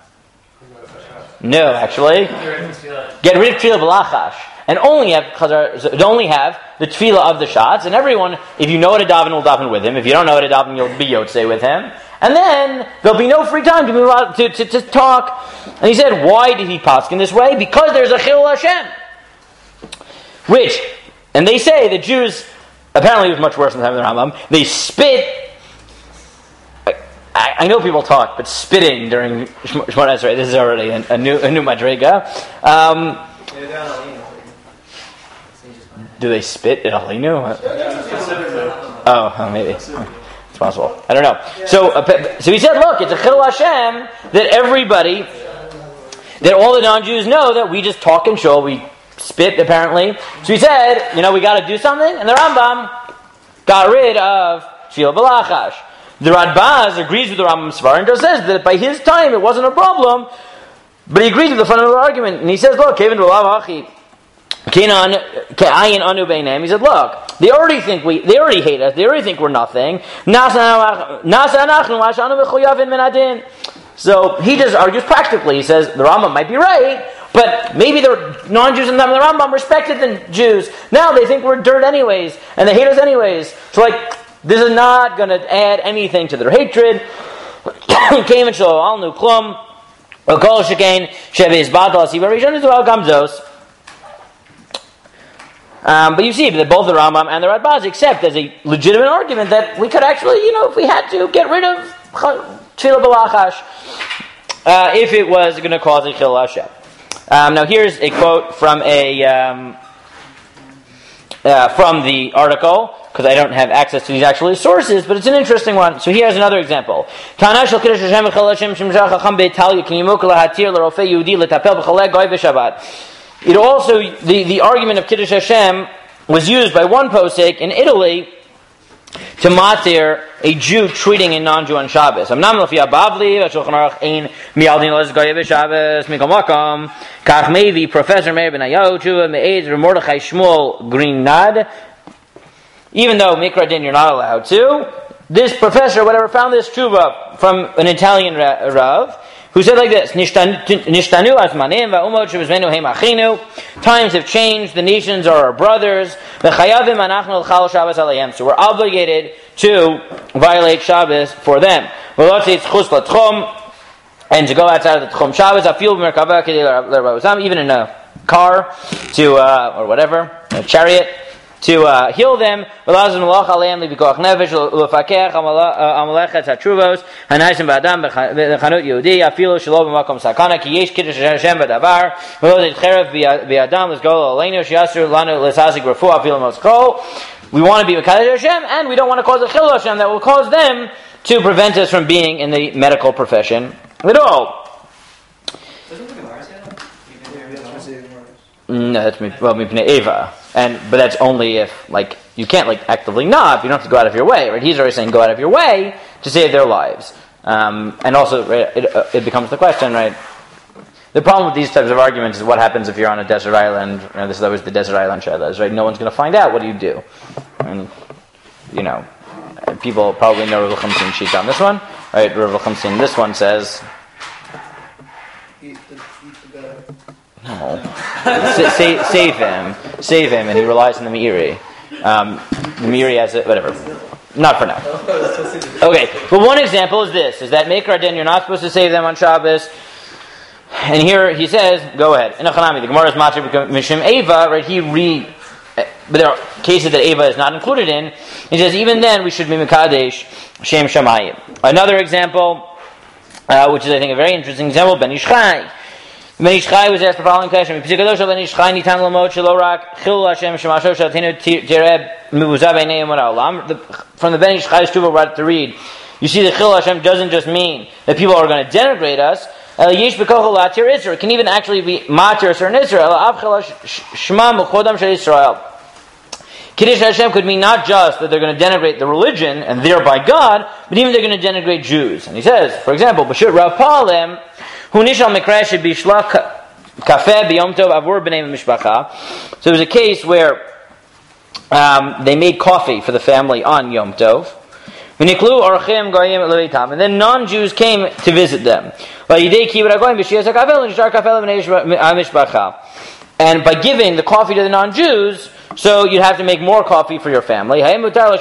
No, actually, get rid of Tefillah B'Lachash. And only have chazar, only have the tefillah of the shots, and everyone, if you know how to daven, will daven with him. If you don't know how to daven, you'll be yotzei with him. And then there'll be no free time to move out to, to, to talk. And he said, why did he paskin this way? Because there's a chilul Hashem. Which, and they say the Jews, apparently it was much worse than the time of the Rambam. They spit. I, I know people talk, but spitting during Shmon Esrei, this is already a, a new a new madrega. Um, Do they spit at Alinu? Oh, oh, maybe. It's possible. I don't know. So, uh, so he said, look, it's a chilul Hashem that everybody, that all the non-Jews know that we just talk and show, we spit apparently. So he said, you know, we got to do something, and the Rambam got rid of Tefillah B'Lachash. The Radbaz agrees with the Rambam Svar and just says that by his time it wasn't a problem, but he agrees with the fundamental argument, and he says, look, Kevin B'Lav Achi. He said, look, they already think we, they already hate us, they already think we're nothing. So he just argues practically. He says, the Rambam might be right, but maybe the non-Jews in the Rambam respected the Jews. Now they think we're dirt anyways, and they hate us anyways. So like, this is not going to add anything to their hatred. Came and show al nu klum, or kol shekain sheves badal asiba rishon to al gamzos. Um, but you see that both the Rambam and the Radbaz accept as a legitimate argument that we could actually, you know, if we had to, get rid of Tefillah B'Lachash uh, if it was going to cause a chilul Hashem. Um, now here's a quote from a um, uh, from the article, because I don't have access to these actual sources, but it's an interesting one. So here's another example. It also, the, the argument of Kiddush Hashem was used by one posek in Italy to matir a Jew treating a non-Jew on Shabbos. I'm not Lafi Abavli, Shulchan Aruch Ein Mialdin Los Goyev Shabbos Mikol Makom Kach Mevi Professor Meir Ben Ayahu Tshuva Me'ed Mordechai Shmuel Greenad. Even though Mikra Din you're not allowed to, this professor, whatever, found this tshuva from an Italian Rav, who said like this: Nishtanu azmanim va'umot shebizmenu heim achinu. Times have changed; the nations are our brothers. V'chayavim anachnu l'chal Shabbos alayhem. So we're obligated to violate Shabbos for them. V'lotzei tzchus l'tchum, and to go outside of the tchum Shabbos. Afil b'merkava kedei l'rabazam, even in a car to uh, or whatever, a chariot, to uh, heal them. V'lazim l'loch alayhem libikoach nefesh l'fakech amalekhet hatruvos hanaysim b'adam b'chanut Yehudi afilu shelo b'makom sakana ki yesh kiddush Hashem b'davar v'lozit cherev b'adam l'sgol aleinu shiasur lanu l'sazik refu afilu moskol. We want to be mekadosh Hashem, and we don't want to cause a chilul Hashem that will cause them to prevent us from being in the medical profession at all. No, that's me. Well, mipnei Eva, and but that's only if like you can't like actively not. You don't have to go out of your way, right? He's already saying go out of your way to save their lives, um, and also right, it, uh, it becomes the question, right? The problem with these types of arguments is what happens if you're on a desert island. You know, this is always the desert island shadows, right? No one's going to find out. What do you do? And you know, people probably know Rav Chamsin sheet on this one, right? Rav Chamsin, this one says. No. Sa- sa- save him. Save him, and he relies on the Meiri. Um, the Meiri has it, whatever. Not for now. Okay, but one example is this, is that Meikar Din, you're not supposed to save them on Shabbos. And here he says, go ahead. In Achanami, the Gemara is Matri Mishim Eva, right, he re... But there are cases that Eva is not included in. He says, even then, we should be Mekadesh Shem Shamayim. Another example, uh, which is, I think, a very interesting example, Ben Ishchai. Ben Ishchai was asked the following question: Ben Ishchai nitan lamot shelo rak chilul Hashem shemasho shaltinu tireb mevuzah b'nei yom ha'olam. From the Ben Ishchai's tshuva, we're about to read. You see, the chilul Hashem doesn't just mean that people are going to denigrate us. Yesh b'kochol latir Israel. It can even actually be matir a certain Israel. Av chilul shema muchodam shel Israel. Kiddush Hashem could mean not just that they're going to denigrate the religion and thereby God, but even they're going to denigrate Jews. And he says, for example, Bashut Rav Palem, Hu Nishal Mikresh Bishla Kafeh B'Yom Tov Avur B'nei Mishpacha. So there was a case where um, they made coffee for the family on Yom Tov. And then non-Jews came to visit them. And by giving the coffee to the non-Jews, so you'd have to make more coffee for your family. So you're allowed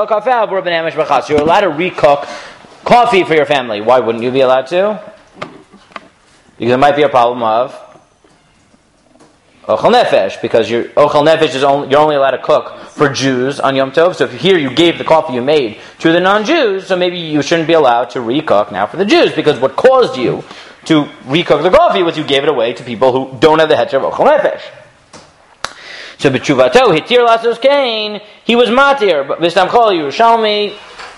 to recook coffee for your family. Why wouldn't you be allowed to? Because there might be a problem of Ochel Nefesh, because your Ochel Nefesh is only, you're only allowed to cook for Jews on Yom Tov. So if here you gave the coffee you made to the non-Jews, so maybe you shouldn't be allowed to recook now for the Jews, because what caused you to recook the coffee was you gave it away to people who don't have the heter of Ochel Nefesh. So b'tshuvato hitir lasos kain, he was matir, but v'stam chol Yerushalmi.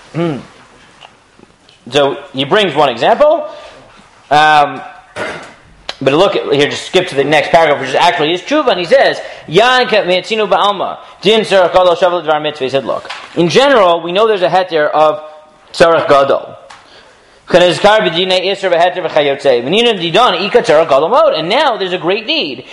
So he brings one example. Um, But look at, here, just skip to the next paragraph, which is actually his tshuva, and he says, Yan me'etzinu ba'alma, din tzarech gadol shavel dvar mitzvah. He said, look, in general, we know there's a heter of tzarech gadol. And now there's a great need.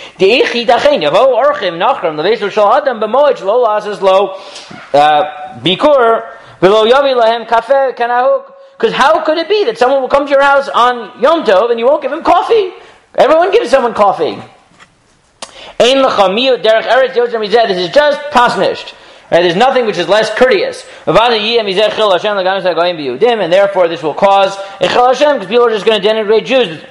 Because how could it be that someone will come to your house on Yom Tov and you won't give him coffee? Everyone gives someone coffee. This is just pasnished. Right? There's nothing which is less courteous. And therefore this will cause a chil Hashem, because people are just going to denigrate Jews.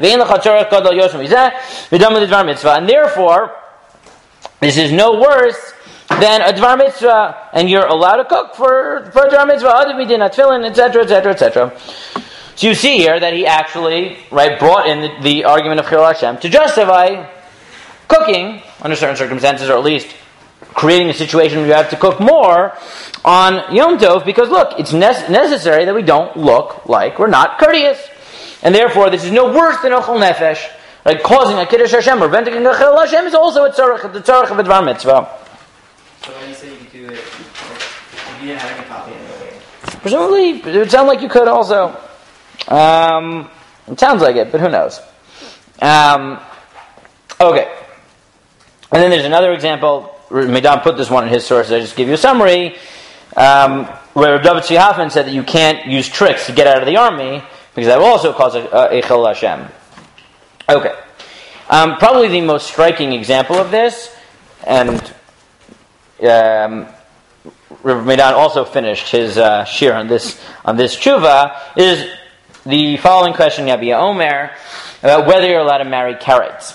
And therefore, this is no worse than a dvar mitzvah, and you're allowed to cook for, for a dvar mitzvah, et cetera, et cetera, et cetera. So you see here that he actually, right, brought in the, the argument of Chil Hashem to justify cooking under certain circumstances, or at least creating a situation where you have to cook more on Yom Tov, because look, it's ne- necessary that we don't look like we're not courteous. And therefore, this is no worse than Ochel Nefesh. Like causing a Kiddush Hashem or preventing a Chil Hashem is also a tzarech, the tzarech of a dvar mitzvah. So when you say you could do it, like, if you didn't have any coffee anyway. Presumably, it would sound like you could also. Um, it sounds like it, but who knows? Um, okay. And then there's another example. Medan put this one in his sources. I just give you a summary. Um, where David Tzvi Hoffman said that you can't use tricks to get out of the army, because that will also cause a, a, a Chil Hashem. Okay. Um, probably the most striking example of this, and um, Rav Medan also finished his uh, shir on this on this tshuva, is the following question, Yabia Omer, about whether you're allowed to marry carrots.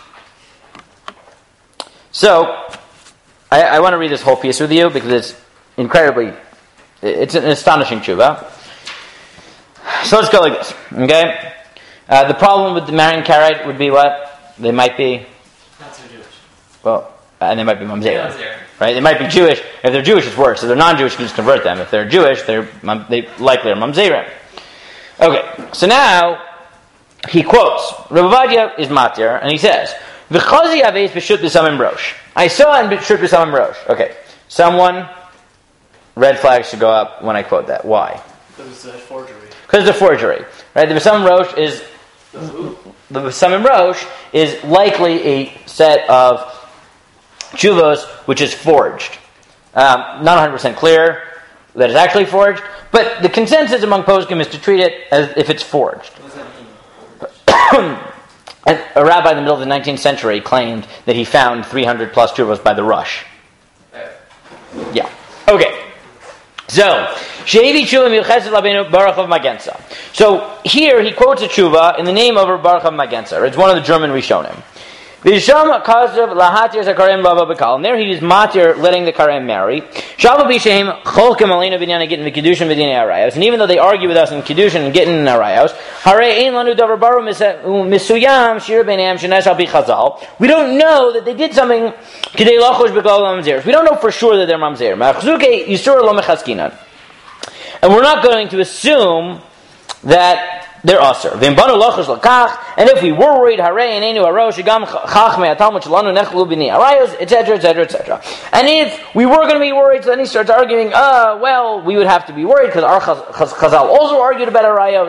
So, I, I want to read this whole piece with you because it's incredibly, it's an astonishing tshuva. So let's go like this, okay? Uh, the problem with the marrying carrot would be what? They might be... Not so Jewish. Well, and they might be mamzer. Yeah, mamzer. Right? They might be Jewish. If they're Jewish, it's worse. If they're non-Jewish, you can just convert them. If they're Jewish, they're they likely are mamzerim. Okay, so now he quotes. Rav Ovadia is matir, and he says, "V'chazi aveis b'shut b'samim rosh." I saw in b'shut b'samim rosh. Okay, someone, red flags should go up when I quote that. Why? Because it's a forgery. Because it's a forgery, right? The b'samim rosh is the b'samim rosh is likely a set of tshuvos which is forged. Um, not one hundred percent clear that it's actually forged, but the consensus among poskim is to treat it as if it's forged. What does that mean? A rabbi in the middle of the nineteenth century claimed that he found three hundred plus tshuvos by the rush. Yeah. Okay. So, She'evi tshuva miuchesed labenu Baruch of Magensa. So, here he quotes a tshuva in the name of Baruch of Magensa. It's one of the German Rishonim. V'sham kazav lahatir zakarim lava b'kal. And there he is matir, letting the karim marry. Shavu b'shem cholkem alina b'nyan gittin v'kiddushin v'dinei arayos. And even though they argue with us in kiddushin and gittin and arayos, harei ein lanu davar baru misuyam shir b'neim shenesh al b'chazal. We don't know that they did something k'dei lachosh b'kal mamzer. We don't know for sure that they're mamzer. And we're not going to assume that they're usher. And if we were worried, et cetera, et cetera, et cetera. And if we were going to be worried, so then he starts arguing, uh, well, we would have to be worried because our Chazal also argued about arayos.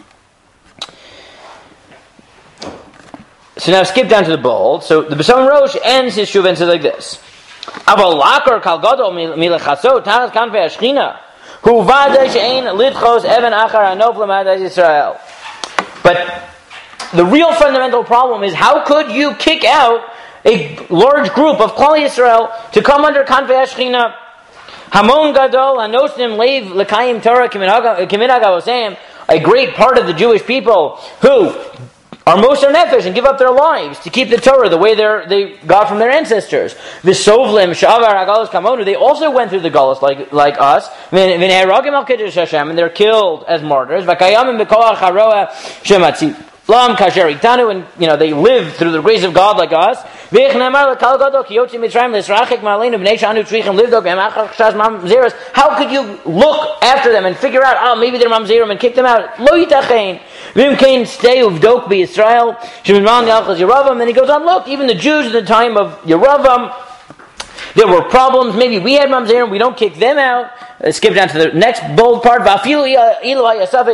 So now skip down to the bold. So the Besamim Rosh ends his shuv and says like this. But the real fundamental problem is, how could you kick out a large group of Klal Yisrael to come under Kanvei Ashchina? Hamon Gadol Hanosnim Leiv L'Kayim Torah Kiminhag Avosayim, a great part of the Jewish people who are Moser Nefesh and give up their lives to keep the Torah the way they they got from their ancestors. V'sovlim Shavar Hagalos Kamonu, they also went through the Galus like like us. V'neheragim al Kiddush Hashem, and they're killed as martyrs. V'kayamim b'koach haroa shematzi lam kasher itanu, and you know they live through the grace of God like us. How could you look after them and figure out, oh, maybe they're mamzerim and kick them out? Lo yitachein. Stay uvdok be Israel. And he goes on, look, even the Jews at the time of Yeravam, there were problems. Maybe we had mamzerim, we don't kick them out. Let's skip down to the next bold part. And even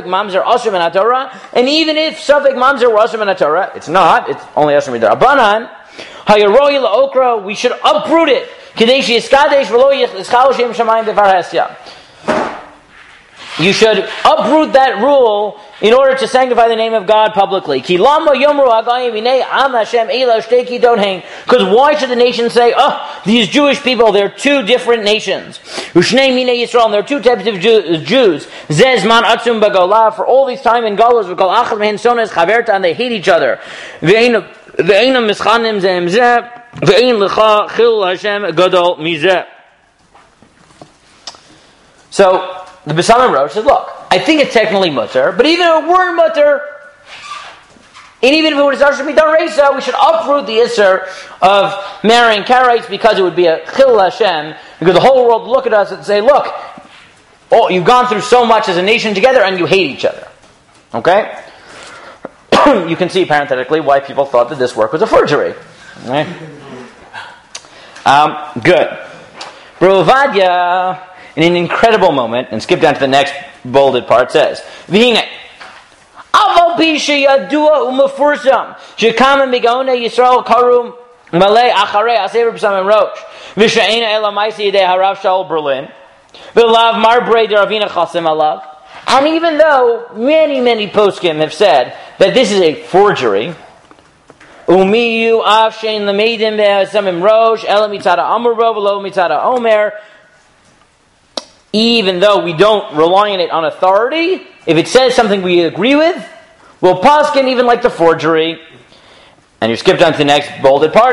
if Safek Mamzer were Asher min Torah, it's not. It's only Asher min Darabanan. We should uproot it. You should uproot that rule in order to sanctify the name of God publicly. Because why should the nation say, oh, these Jewish people, they're two different nations. And there are two types of Jews. For all this time in Galus, and they hate each other. So, the Besamim Rosh says, look, I think it's technically mutter, but even if it weren't mutter, and even if it was Asher Midan Reisa, we should uproot the Isser of marrying Karaites because it would be a Chil Hashem, because the whole world would look at us and say, look, oh, you've gone through so much as a nation together and you hate each other. Okay? You can see parenthetically why people thought that this work was a forgery. Right? Um, good. Bro Ovadia, in an incredible moment, and skip down to the next bolded part, says, V'hine, aval pi sheyadua u'mefursam, shekama migaone Yisrael karum malei acharei asever b'samim rosh, v'she'ena ela maisi yidei harav Shaul Berlin, v'lav marbrei deravina chasim alav. And even though many, many poskim have said that this is a forgery, umiyu av shein lemeidim be'samim rosh, ela mitzada amuro v'lo mitzada omer, even though we don't rely on it on authority, if it says something we agree with, we'll paskin even like the forgery. And you skip down to the next bolded part.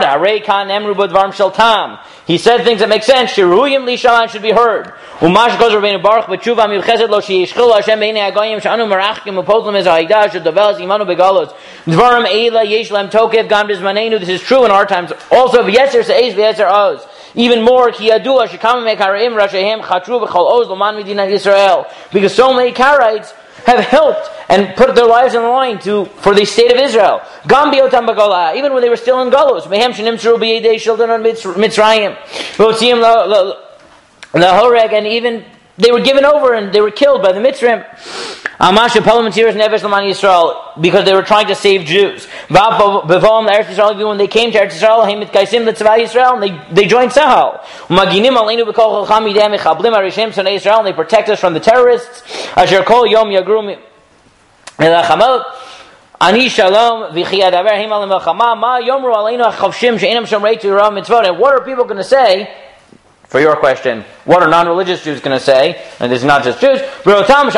He said things that make sense. Shiruyim lishalan should be heard. Umash goes Rabbeinu Baruch b'tshuva miuchesed lo sheyishchil Hashem b'nei hagoyim she'anu merachkim u'pozlim ez ha'igdash she'dovel zimanu begalos dvarim eila yesh lem tokev gam bizmanenu. This is true in our times also. V'yeser se'ez v'yeser oz. Even more, ki yadua shekam mekarim rashehem chatru b'chol oz l'man medina Yisrael. Because so many Karaites have helped and put their lives on the line to for the state of Israel. Gambi otam bagola, even when they were still in Galus. Mehem shenimsru b'yedei shilton on Mitzrayim. V'otziim lahoreg, and even they were given over and they were killed by the Mitzrayim. Amash parliamentarians nevesh l'man Yisrael, because they were trying to save Jews. Bevom l'Eretz Yisrael, even when they came to Eretz Yisrael, heim mitkaisim l'tzvah Yisrael, and they they joined Sahal. Maginim aleinu b'kol chacham yidei mechablim harishem sonei Yisrael, and they protect us from the terrorists. Asher kol yom yagrum elachamot. Ani shalom v'chiyadaver him alim elchama ma yomru aleinu achavshim she'enam shomrei Torah mitzvot. And what are people going to say? For your question, what are non-religious Jews going to say? And it's not just Jews. When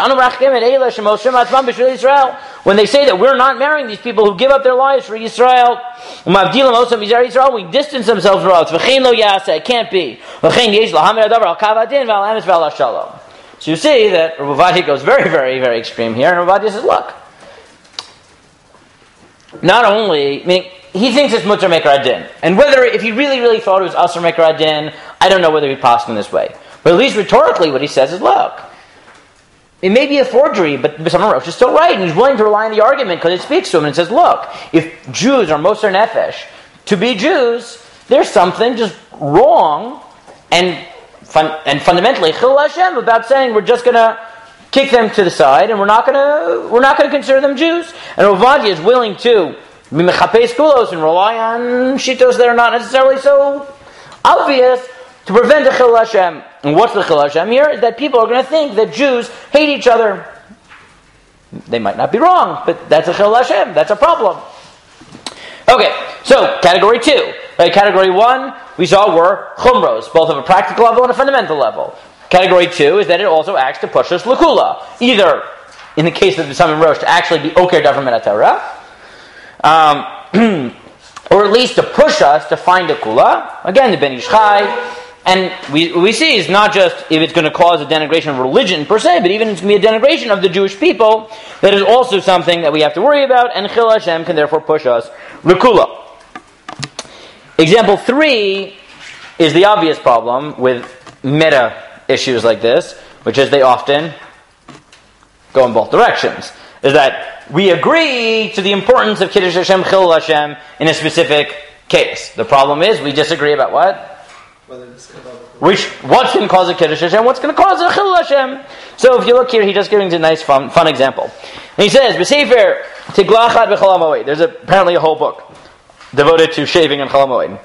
they say that we're not marrying these people who give up their lives for Israel, we distance themselves from us. It can't be. So you see that Rav Ovadia goes very, very, very extreme here, and Rav Ovadia says, look, not only, I mean, he thinks it's Mutter Meker Adin. And whether, if he really, really thought it was Asr Meker Adin, I don't know whether he'd pass in this way. But at least rhetorically what he says is, look, it may be a forgery, but Besamar Rosh is still right, and he's willing to rely on the argument because it speaks to him and says, look, if Jews are Moser Nefesh to be Jews, there's something just wrong and fun, and fundamentally Chil Hashem about saying we're just going to kick them to the side and we're not going to we're not going to consider them Jews. And Ovadia is willing to be mechapes kulos and rely on shitos that are not necessarily so obvious to prevent the Chil Hashem. And what's the Chil Hashem here? Is that people are going to think that Jews hate each other. They might not be wrong, but that's a Chil Hashem. That's a problem. Okay, so category two. Right, category one, we saw were chumros, both of a practical level and a fundamental level. Category two is that it also acts to push us l'kula. Either, in the case of the Besamar Rosh, to actually be oker davar min haTorah, um, or at least to push us to find a kula. Again, the Ben Ish Chai. And we we see is not just if it's going to cause a denigration of religion per se, but even it's going to be a denigration of the Jewish people. That is also something that we have to worry about, and Chil Hashem can therefore push us l'kula. Example three is the obvious problem with meta issues like this, which is they often go in both directions. Is that we agree to the importance of Kiddush Hashem, Chil Hashem in a specific case. The problem is we disagree about what? Whether this could Which, what's going to cause a Kiddush Hashem? What's going to cause a Chil Hashem? So if you look here, he just gives a nice fun, fun example. And he says, B'sefer Tiglachat B'chol HaMoed. There's apparently a whole book devoted to shaving and Chol HaMoed.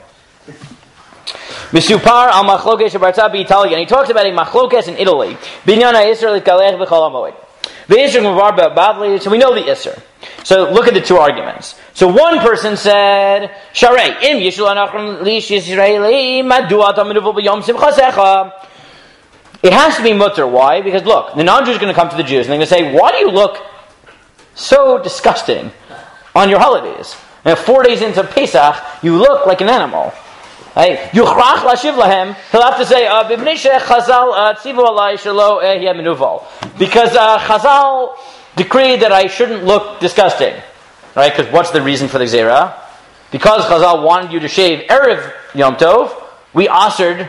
Misupar al Machlokes Shebartza B'Italia. And he talks about a Machlokes in Italy. Binyan HaYisr L'Kalech B'chol HaMoed. V'Yisr G'mavar B'Bavli. So we know the Isser. So look at the two arguments. So one person said, Sharei, im yishul anachron lish Yisraeli, madua taminuvu b'yom simchasecha. It has to be mutter. Why? Because look, the non-Jews are going to come to the Jews and they're going to say, why do you look so disgusting on your holidays? And four days into Pesach, you look like an animal. Yuchrach lashiv lahem. He'll have to say, b'bnei Chazal tzivu alai shelo ehyeh menuval. Because uh, Chazal decreed that I shouldn't look disgusting. Right? Because what's the reason for the Gzera? Because Chazal wanted you to shave Erev Yom Tov, we assered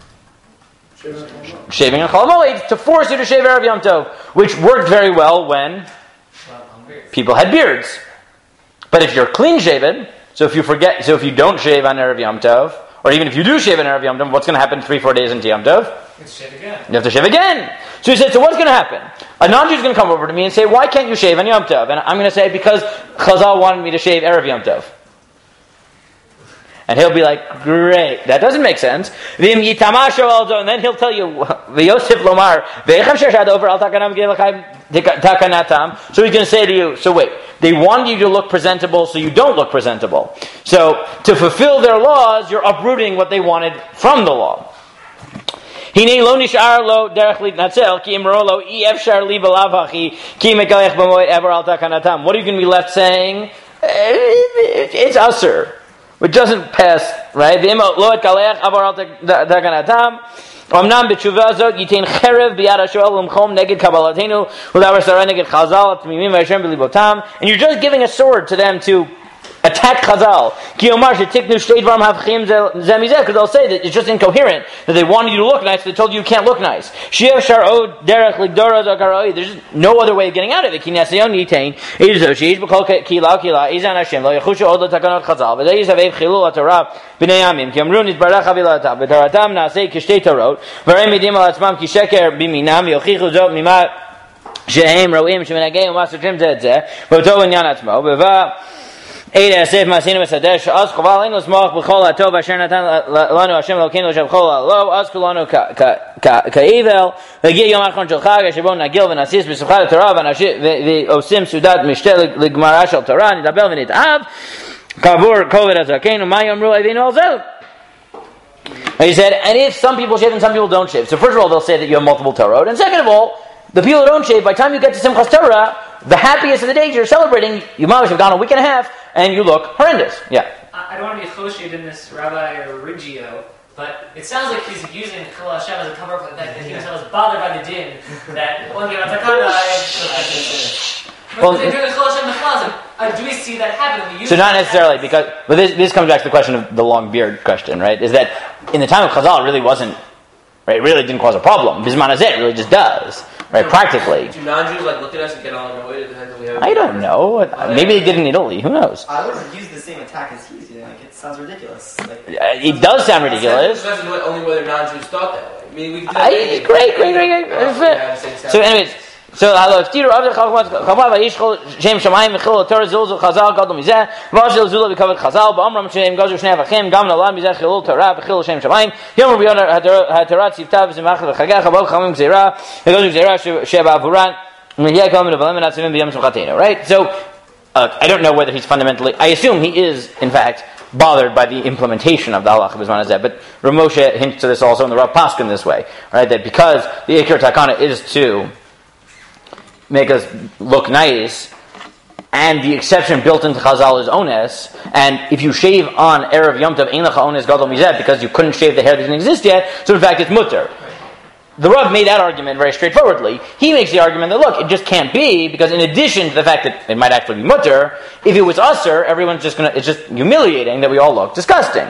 shaving on Chol HaMoed to force you to shave Erev Yom Tov, which worked very well when people had beards. But if you're clean shaven, so if you forget, so if you don't shave on Erev Yom Tov, or even if you do shave on Erev Yom Tov, what's going to happen three, four days into Yom Tov? You have to shave again. You have to shave again. So he said, so what's going to happen? A non-Jew is going to come over to me and say, why can't you shave on Yom Tov? And I'm going to say, because Chazal wanted me to shave Erev Yom Tov. And he'll be like, great, that doesn't make sense. And then he'll tell you, so he's going to say to you, so wait, they want you to look presentable so you don't look presentable. So to fulfill their laws, you're uprooting what they wanted from the law. What are you going to be left saying? It's usher. Which doesn't pass, right? אמנם בתשובה הזאת ייתן חרב ביד השואל למחום נגד קבלתנו ולדבר סרה נגד חז"ל התמימים והישר בליבותם, and you're just giving a sword to them to attack Chazal. כי יאמר שתקנו שתי דברים הפכים זה מזה, because they'll say that it's just incoherent, that they wanted you to look nice, they told you you can't look nice. שיהיה אפשר עוד דרך לגדור אותו כראוי, there's no other way of getting out of it, כי ניסיון ייתן איזו שיש בכל קהילה וקהילה, איזה אנשים לא יחושו עוד לתקנות חז"ל, וזה יסבב חילול התורה בני ימים, כי אמרו נתברך חבילתם, בתורתם נעשה כשתי תורות, והרי מעידים על עצמם כי שקר במינם, ויוכיחו זאת ממה שהם רואים שמנהגי ומסתרים זה את זה, באותו עניין עצמו, ובא Eid Asif Masinu Mesadesh Az Chaval Ein L'Smoch B'Chol HaTov Asher Natan Lanu Hashem Elokeinu L'Shem Chol HaLo Az Kulanu Ka'Evel V'Gil Yom Achron Shel Chag Shebo Nagil V'Nasis B'Simchat HaTorah V'Osim Sudat Mishtel L'Gemara Shel Torah Nidabel V'Nitav Kavur Kovet HaZakeinu Ma Yomru Eveinu Al Zeh. He said, and if some people shave and some people don't shave, so first of all they'll say that you have multiple Torah, and second of all, the people who don't shave, by the time you get to Simchas Torah, the happiest of the days you're celebrating, you might have gone a week and a half, and you look horrendous. Yeah. I don't want to be associated in this Rabbi Riggio, but it sounds like he's using Chil Hashem as a cover for that, that he was bothered by the din, that one gave out Well, uh, do we see that happen? So not necessarily, because but this this comes back to the question of the long beard question, right? Is that in the time of Chazal, it really wasn't, right? It really didn't cause a problem. Bisman Hazeh, it really just does, right? Practically. Do non-Jews like look at us and get all annoyed at the fact that we have? I don't know. Maybe they did in Italy. Who knows? I would use the same attack as he's doing. Like, it sounds ridiculous. Like, Uh, It does sound ridiculous. That's only whether non-Jews thought that way. I mean, we could do that I, anyway. great, great, great, great. Oh, yeah, same So, sound. anyways, so hello. Iftiru Avdei Chachmat Chachmat Vayishchol Shem Shamayim V'Chil Torah Zilzul Chazal Gadol Mizeh V'Ashil Zula V'Kavod Chazal B'Amram Shem Gazu Shnei Avachim Gam Nalam Mizeh Chilul Torah V'Chil Shem Shamayim Yom Rabbi Yonar HaTorah Tzivtav V'Zimach V'Chagach V'Av Chamim Gzeira V'Gazu Gzeira Sheba Avuran V'Yeh Kol V'Avam Natzivim B'Yom Shemchatenu. Right. So, uh, I don't know whether he's fundamentally. I assume he is, in fact, bothered by the implementation of the halacha b'zman hazeh. But Ramosha hints to this also in the Rav Paskin this way, right? That because the Ikar Takana is to make us look nice, and the exception built into Chazal is ones, and if you shave on Erev Yom Tov, ein lecha ones gadol mizeh, because you couldn't shave the hair that didn't exist yet, so in fact it's mutter. The Rav made that argument very straightforwardly. He makes the argument that, look, it just can't be, because in addition to the fact that it might actually be mutter, if it was usser, everyone's just gonna, it's just humiliating that we all look disgusting.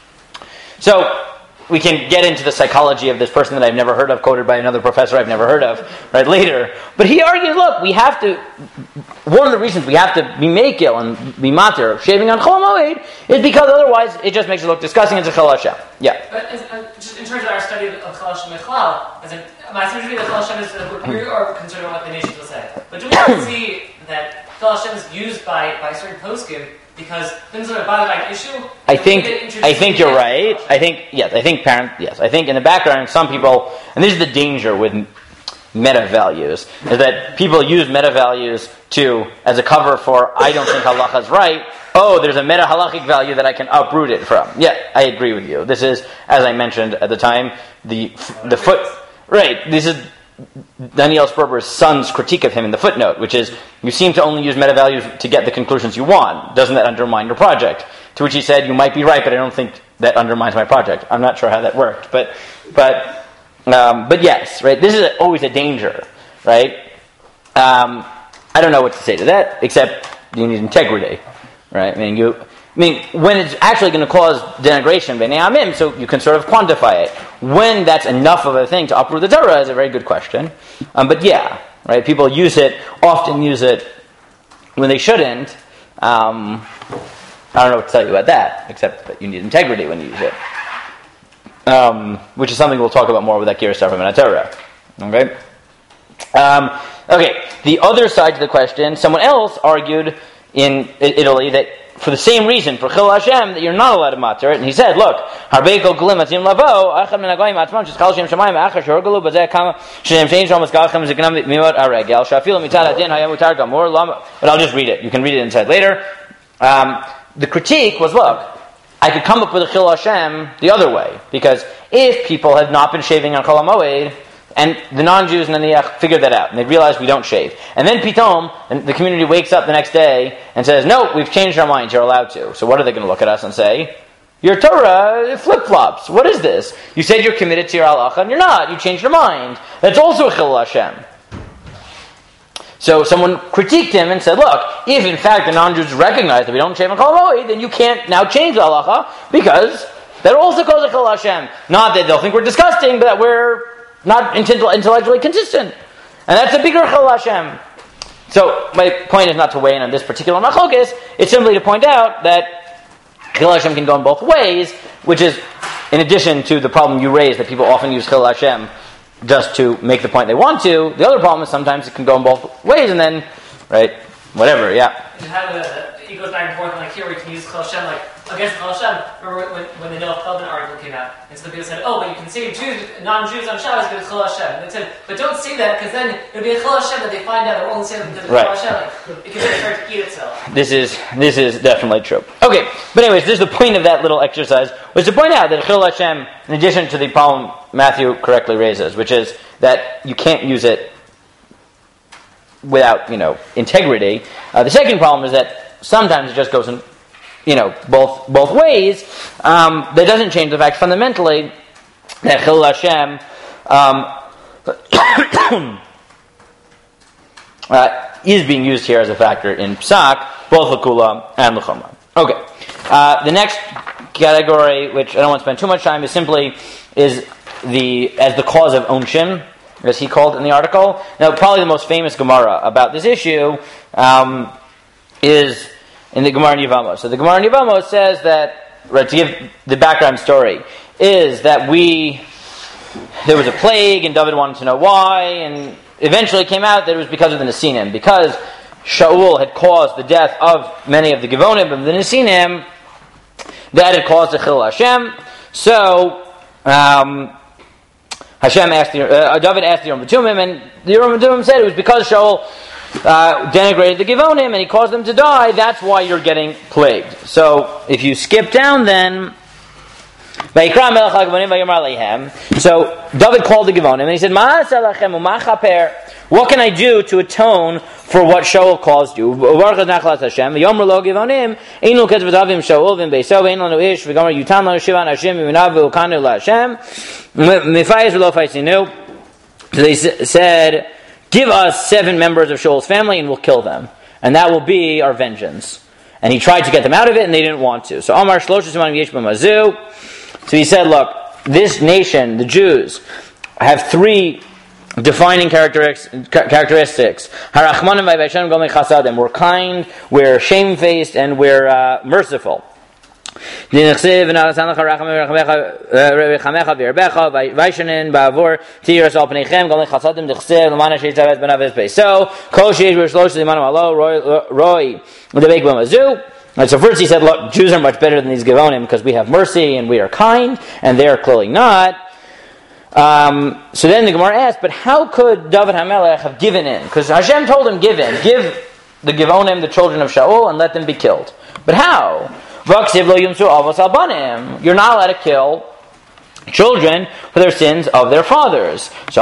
So, we can get into the psychology of this person that I've never heard of, quoted by another professor I've never heard of, right, later. But he argues, look, we have to, one of the reasons we have to be makil and be matir, shaving on Chol Moed, is because otherwise it just makes it look disgusting. It's a Chol Hashem. Yeah. But as, uh, just in terms of our study of Chol Hashem Mechlal, as in, my assumption is that Chol Hashem is, uh, we are concerned about what the nations will say. But do we not see that Chol Hashem is used by, by certain poskim because things are a bottom issue? I think I think you're right. I think yes. I think parent yes. I think in the background, some people, and this is the danger with meta values, is that people use meta values to as a cover for I don't think halacha is right. Oh, there's a meta halachic value that I can uproot it from. Yeah, I agree with you. This is, as I mentioned at the time, the the foot right. This is Daniel Sperber's son's critique of him in the footnote, which is, you seem to only use meta values to get the conclusions you want. Doesn't that undermine your project? To which he said, you might be right, but I don't think that undermines my project. I'm not sure how that worked, but but um, but yes, right? This is always a danger, right? Um, I don't know what to say to that, except you need integrity, right? I mean, you, I mean, when it's actually going to cause denigration, b'nei amim, so you can sort of quantify it. When that's enough of a thing to uproot the Torah is a very good question. Um, but yeah, right? People use it, often use it when they shouldn't. Um, I don't know what to tell you about that, except that you need integrity when you use it. Um, which is something we'll talk about more with that Gira stuff from the Torah. Okay? Um, okay, the other side to the question, someone else argued in Italy that for the same reason, for Chil Hashem, that you're not allowed to matter it. And he said, look, Harbei kol gulim atzim lavo, achad min hagoyim atzmam, sheskal shem shamayim, achar shehorgalu, bazeh kama, shem shein shom eskalchem, zignam miot aregel, shafilu mitzad adin hayam utar gamor, lam, but I'll just read it. You can read it inside later. Um, the critique was, look, I could come up with a Chil Hashem the other way, because if people had not been shaving on Chol HaMoed, and the non-Jews and the Naniach figured that out, and they realized we don't shave. And then Pitom, and the community wakes up the next day and says, no, we've changed our minds, you're allowed to. So what are they going to look at us and say? Your Torah flip-flops. What is this? You said you're committed to your halacha, and you're not. You changed your mind. That's also a Chil Hashem. So someone critiqued him and said, look, if in fact the non-Jews recognize that we don't shave on Chol HaMoed, then you can't now change the halacha, because that also calls a Chil Hashem. Not that they'll think we're disgusting, but that we're not intellectually consistent. And that's a bigger Chil Hashem. So, my point is not to weigh in on this particular machlokes, it's simply to point out that Chil Hashem can go in both ways, which is, in addition to the problem you raised, that people often use Chil Hashem just to make the point they want to, the other problem is sometimes it can go in both ways, and then, right, whatever, yeah. You have the, it goes back and forth, and like here we can use Chil Hashem, like, against Chil Hashem. Remember when, when the Noah Feldman article came out, and so the people said, oh, but you can save Jews, non-Jews on Shabbos because of Chil Hashem. And they said, but don't say that, because then it'll be a Chil Hashem that they find out they're only saying because of right. Chil Hashem. Like, it can start to eat itself. This is this is definitely true. Okay, but anyways, this is the point of that little exercise, was to point out that Chil Hashem, in addition to the problem Matthew correctly raises, which is that you can't use it without, you know, integrity. Uh, the second problem is that sometimes it just goes in, you know, both both ways. Um, that doesn't change the fact fundamentally that Chil Hashem um, uh, is being used here as a factor in Psak, both L'Kula and L'Choma. Okay. Uh, the next category, which I don't want to spend too much time, is simply is the as the cause of Onshin. as he called it in the article. Now, probably the most famous Gemara about this issue um, is in the Gemara in Yevamos. So the Gemara in Yevamos says that, right, to give the background story, is that we, there was a plague, and David wanted to know why, and eventually it came out that it was because of the Nesinim, because Shaul had caused the death of many of the Givonim of the Nesinim, that had caused the Chil Hashem. So, um, Hashem asked the, uh, David asked the Urim Tumim, and the Urim Tumim said it was because Shaul uh, denigrated the Givonim and he caused them to die. That's why you're getting plagued. So, if you skip down, then so David called the Givonim and he said, what can I do to atone for what Shaul caused you? So they said, give us seven members of Shaul's family and we'll kill them. And that will be our vengeance. And he tried to get them out of it and they didn't want to. So Amar So he said, look, this nation, the Jews, have three defining characteristics. We're kind, we're shamefaced, and we're uh, merciful. It And so first he said, look, Jews are much better than these Givonim because we have mercy and we are kind, and they are clearly not. Um, so then the Gemara asked, but how could David HaMelech have given in? Because Hashem told him, give in. Give the Givonim, the children of Shaul, and let them be killed. But how? You're not allowed to kill children for their sins of their fathers. So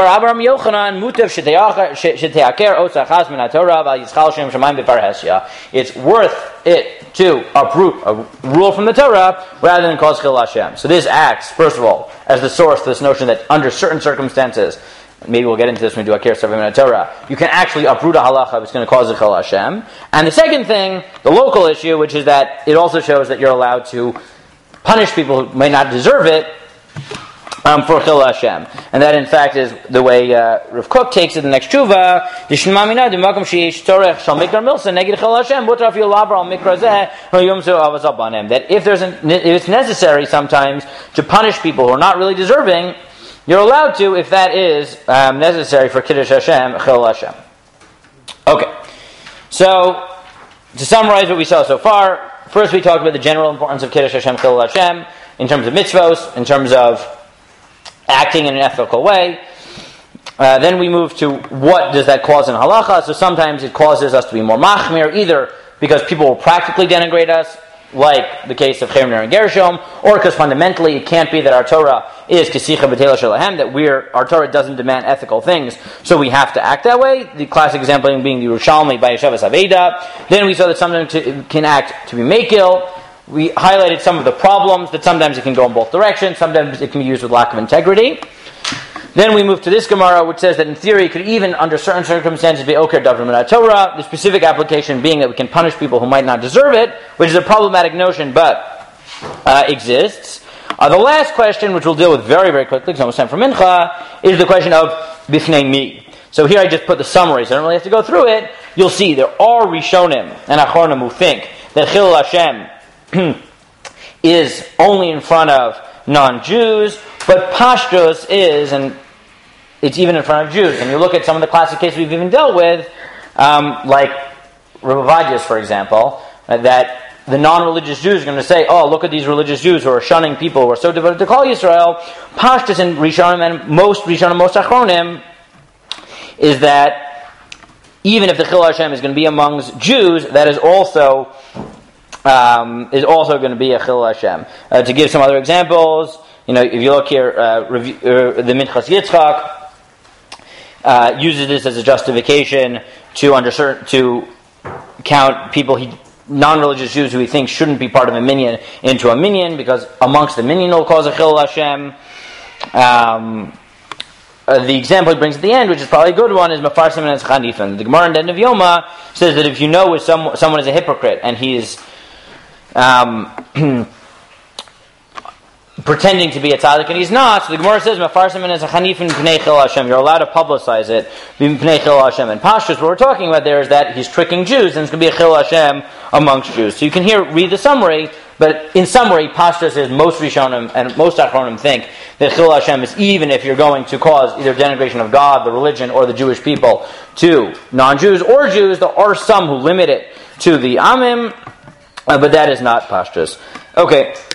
it's worth it to uproot a rule from the Torah rather than cause Chil Hashem. So this acts, first of all, as the source for this notion that under certain circumstances, maybe we'll get into this when we do Akir Savim in Torah, you can actually uproot a halacha if it's going to cause a Chil Hashem. And the second thing, the local issue, which is that it also shows that you're allowed to punish people who may not deserve it um, for Chil Hashem. And that, in fact, is the way uh, Rav Kook takes it in the next tshuva. That if there's an, if it's necessary sometimes to punish people who are not really deserving, you're allowed to if that is um, necessary for Kiddush Hashem, Chil Hashem. Okay. So, to summarize what we saw so far, first we talked about the general importance of Kiddush Hashem, Chil Hashem, in terms of mitzvos, in terms of acting in an ethical way. Uh, then we move to what does that cause in halacha. So sometimes it causes us to be more machmir, either because people will practically denigrate us, like the case of Cherem and Gershom, or because fundamentally it can't be that our Torah is kesicha b'tela shelahem, that we're, our Torah doesn't demand ethical things, so we have to act that way. The classic example being the Yerushalmi by Yeshavas Aveda. Then we saw that sometimes it can act to be makil. We highlighted some of the problems, that sometimes it can go in both directions, sometimes it can be used with lack of integrity. Then we move to this Gemara, which says that in theory it could even, under certain circumstances, be Oker Davrim and Torah, the specific application being that we can punish people who might not deserve it, which is a problematic notion, but uh, exists. Uh, the last question, which we'll deal with very, very quickly, because it's almost time for Mincha, is the question of Bifnei Mi. So here I just put the summary, so I don't really have to go through it. You'll see there are Rishonim and Achronim who think that Chil Hashem is only in front of non-Jews, but Pashtos is, and it's even in front of Jews. And you look at some of the classic cases we've even dealt with, um, like Rav Ovadiah's, for example, uh, that the non-religious Jews are going to say, oh, look at these religious Jews who are shunning people who are so devoted to Klal Yisrael. Pashtos and Rishonim and most Rishonim, most Achronim, is that even if the Chil Hashem is going to be amongst Jews, that is also Um, is also going to be a Chil Hashem. Uh, to give some other examples, you know, if you look here, uh, review, uh, the Minchas Yitzchak uh, uses this as a justification to under certain, to count people he non-religious Jews who he thinks shouldn't be part of a minyan into a minyan, because amongst the minyan will cause a Chil Hashem. Um, Uh, the example he brings at the end, which is probably a good one, is Mefarsim and Chanifan. The Gemara in the end of Yoma says that if you know if some, someone is a hypocrite and he is um, pretending to be a tzaddik, and he's not. So the Gemara says, "Mefarsim as a chanifin pnei chil Hashem." You're allowed to publicize it, pnei chil Hashem. And Pashtus, what we're talking about there is that he's tricking Jews, and it's going to be a chil Hashem amongst Jews. So you can here read the summary, but in summary, Pashtus is most Rishonim and most Achronim think that chil Hashem is even if you're going to cause either denigration of God, the religion, or the Jewish people to non-Jews or Jews. There are some who limit it to the Amim, uh, but that is not Pashtus. Okay.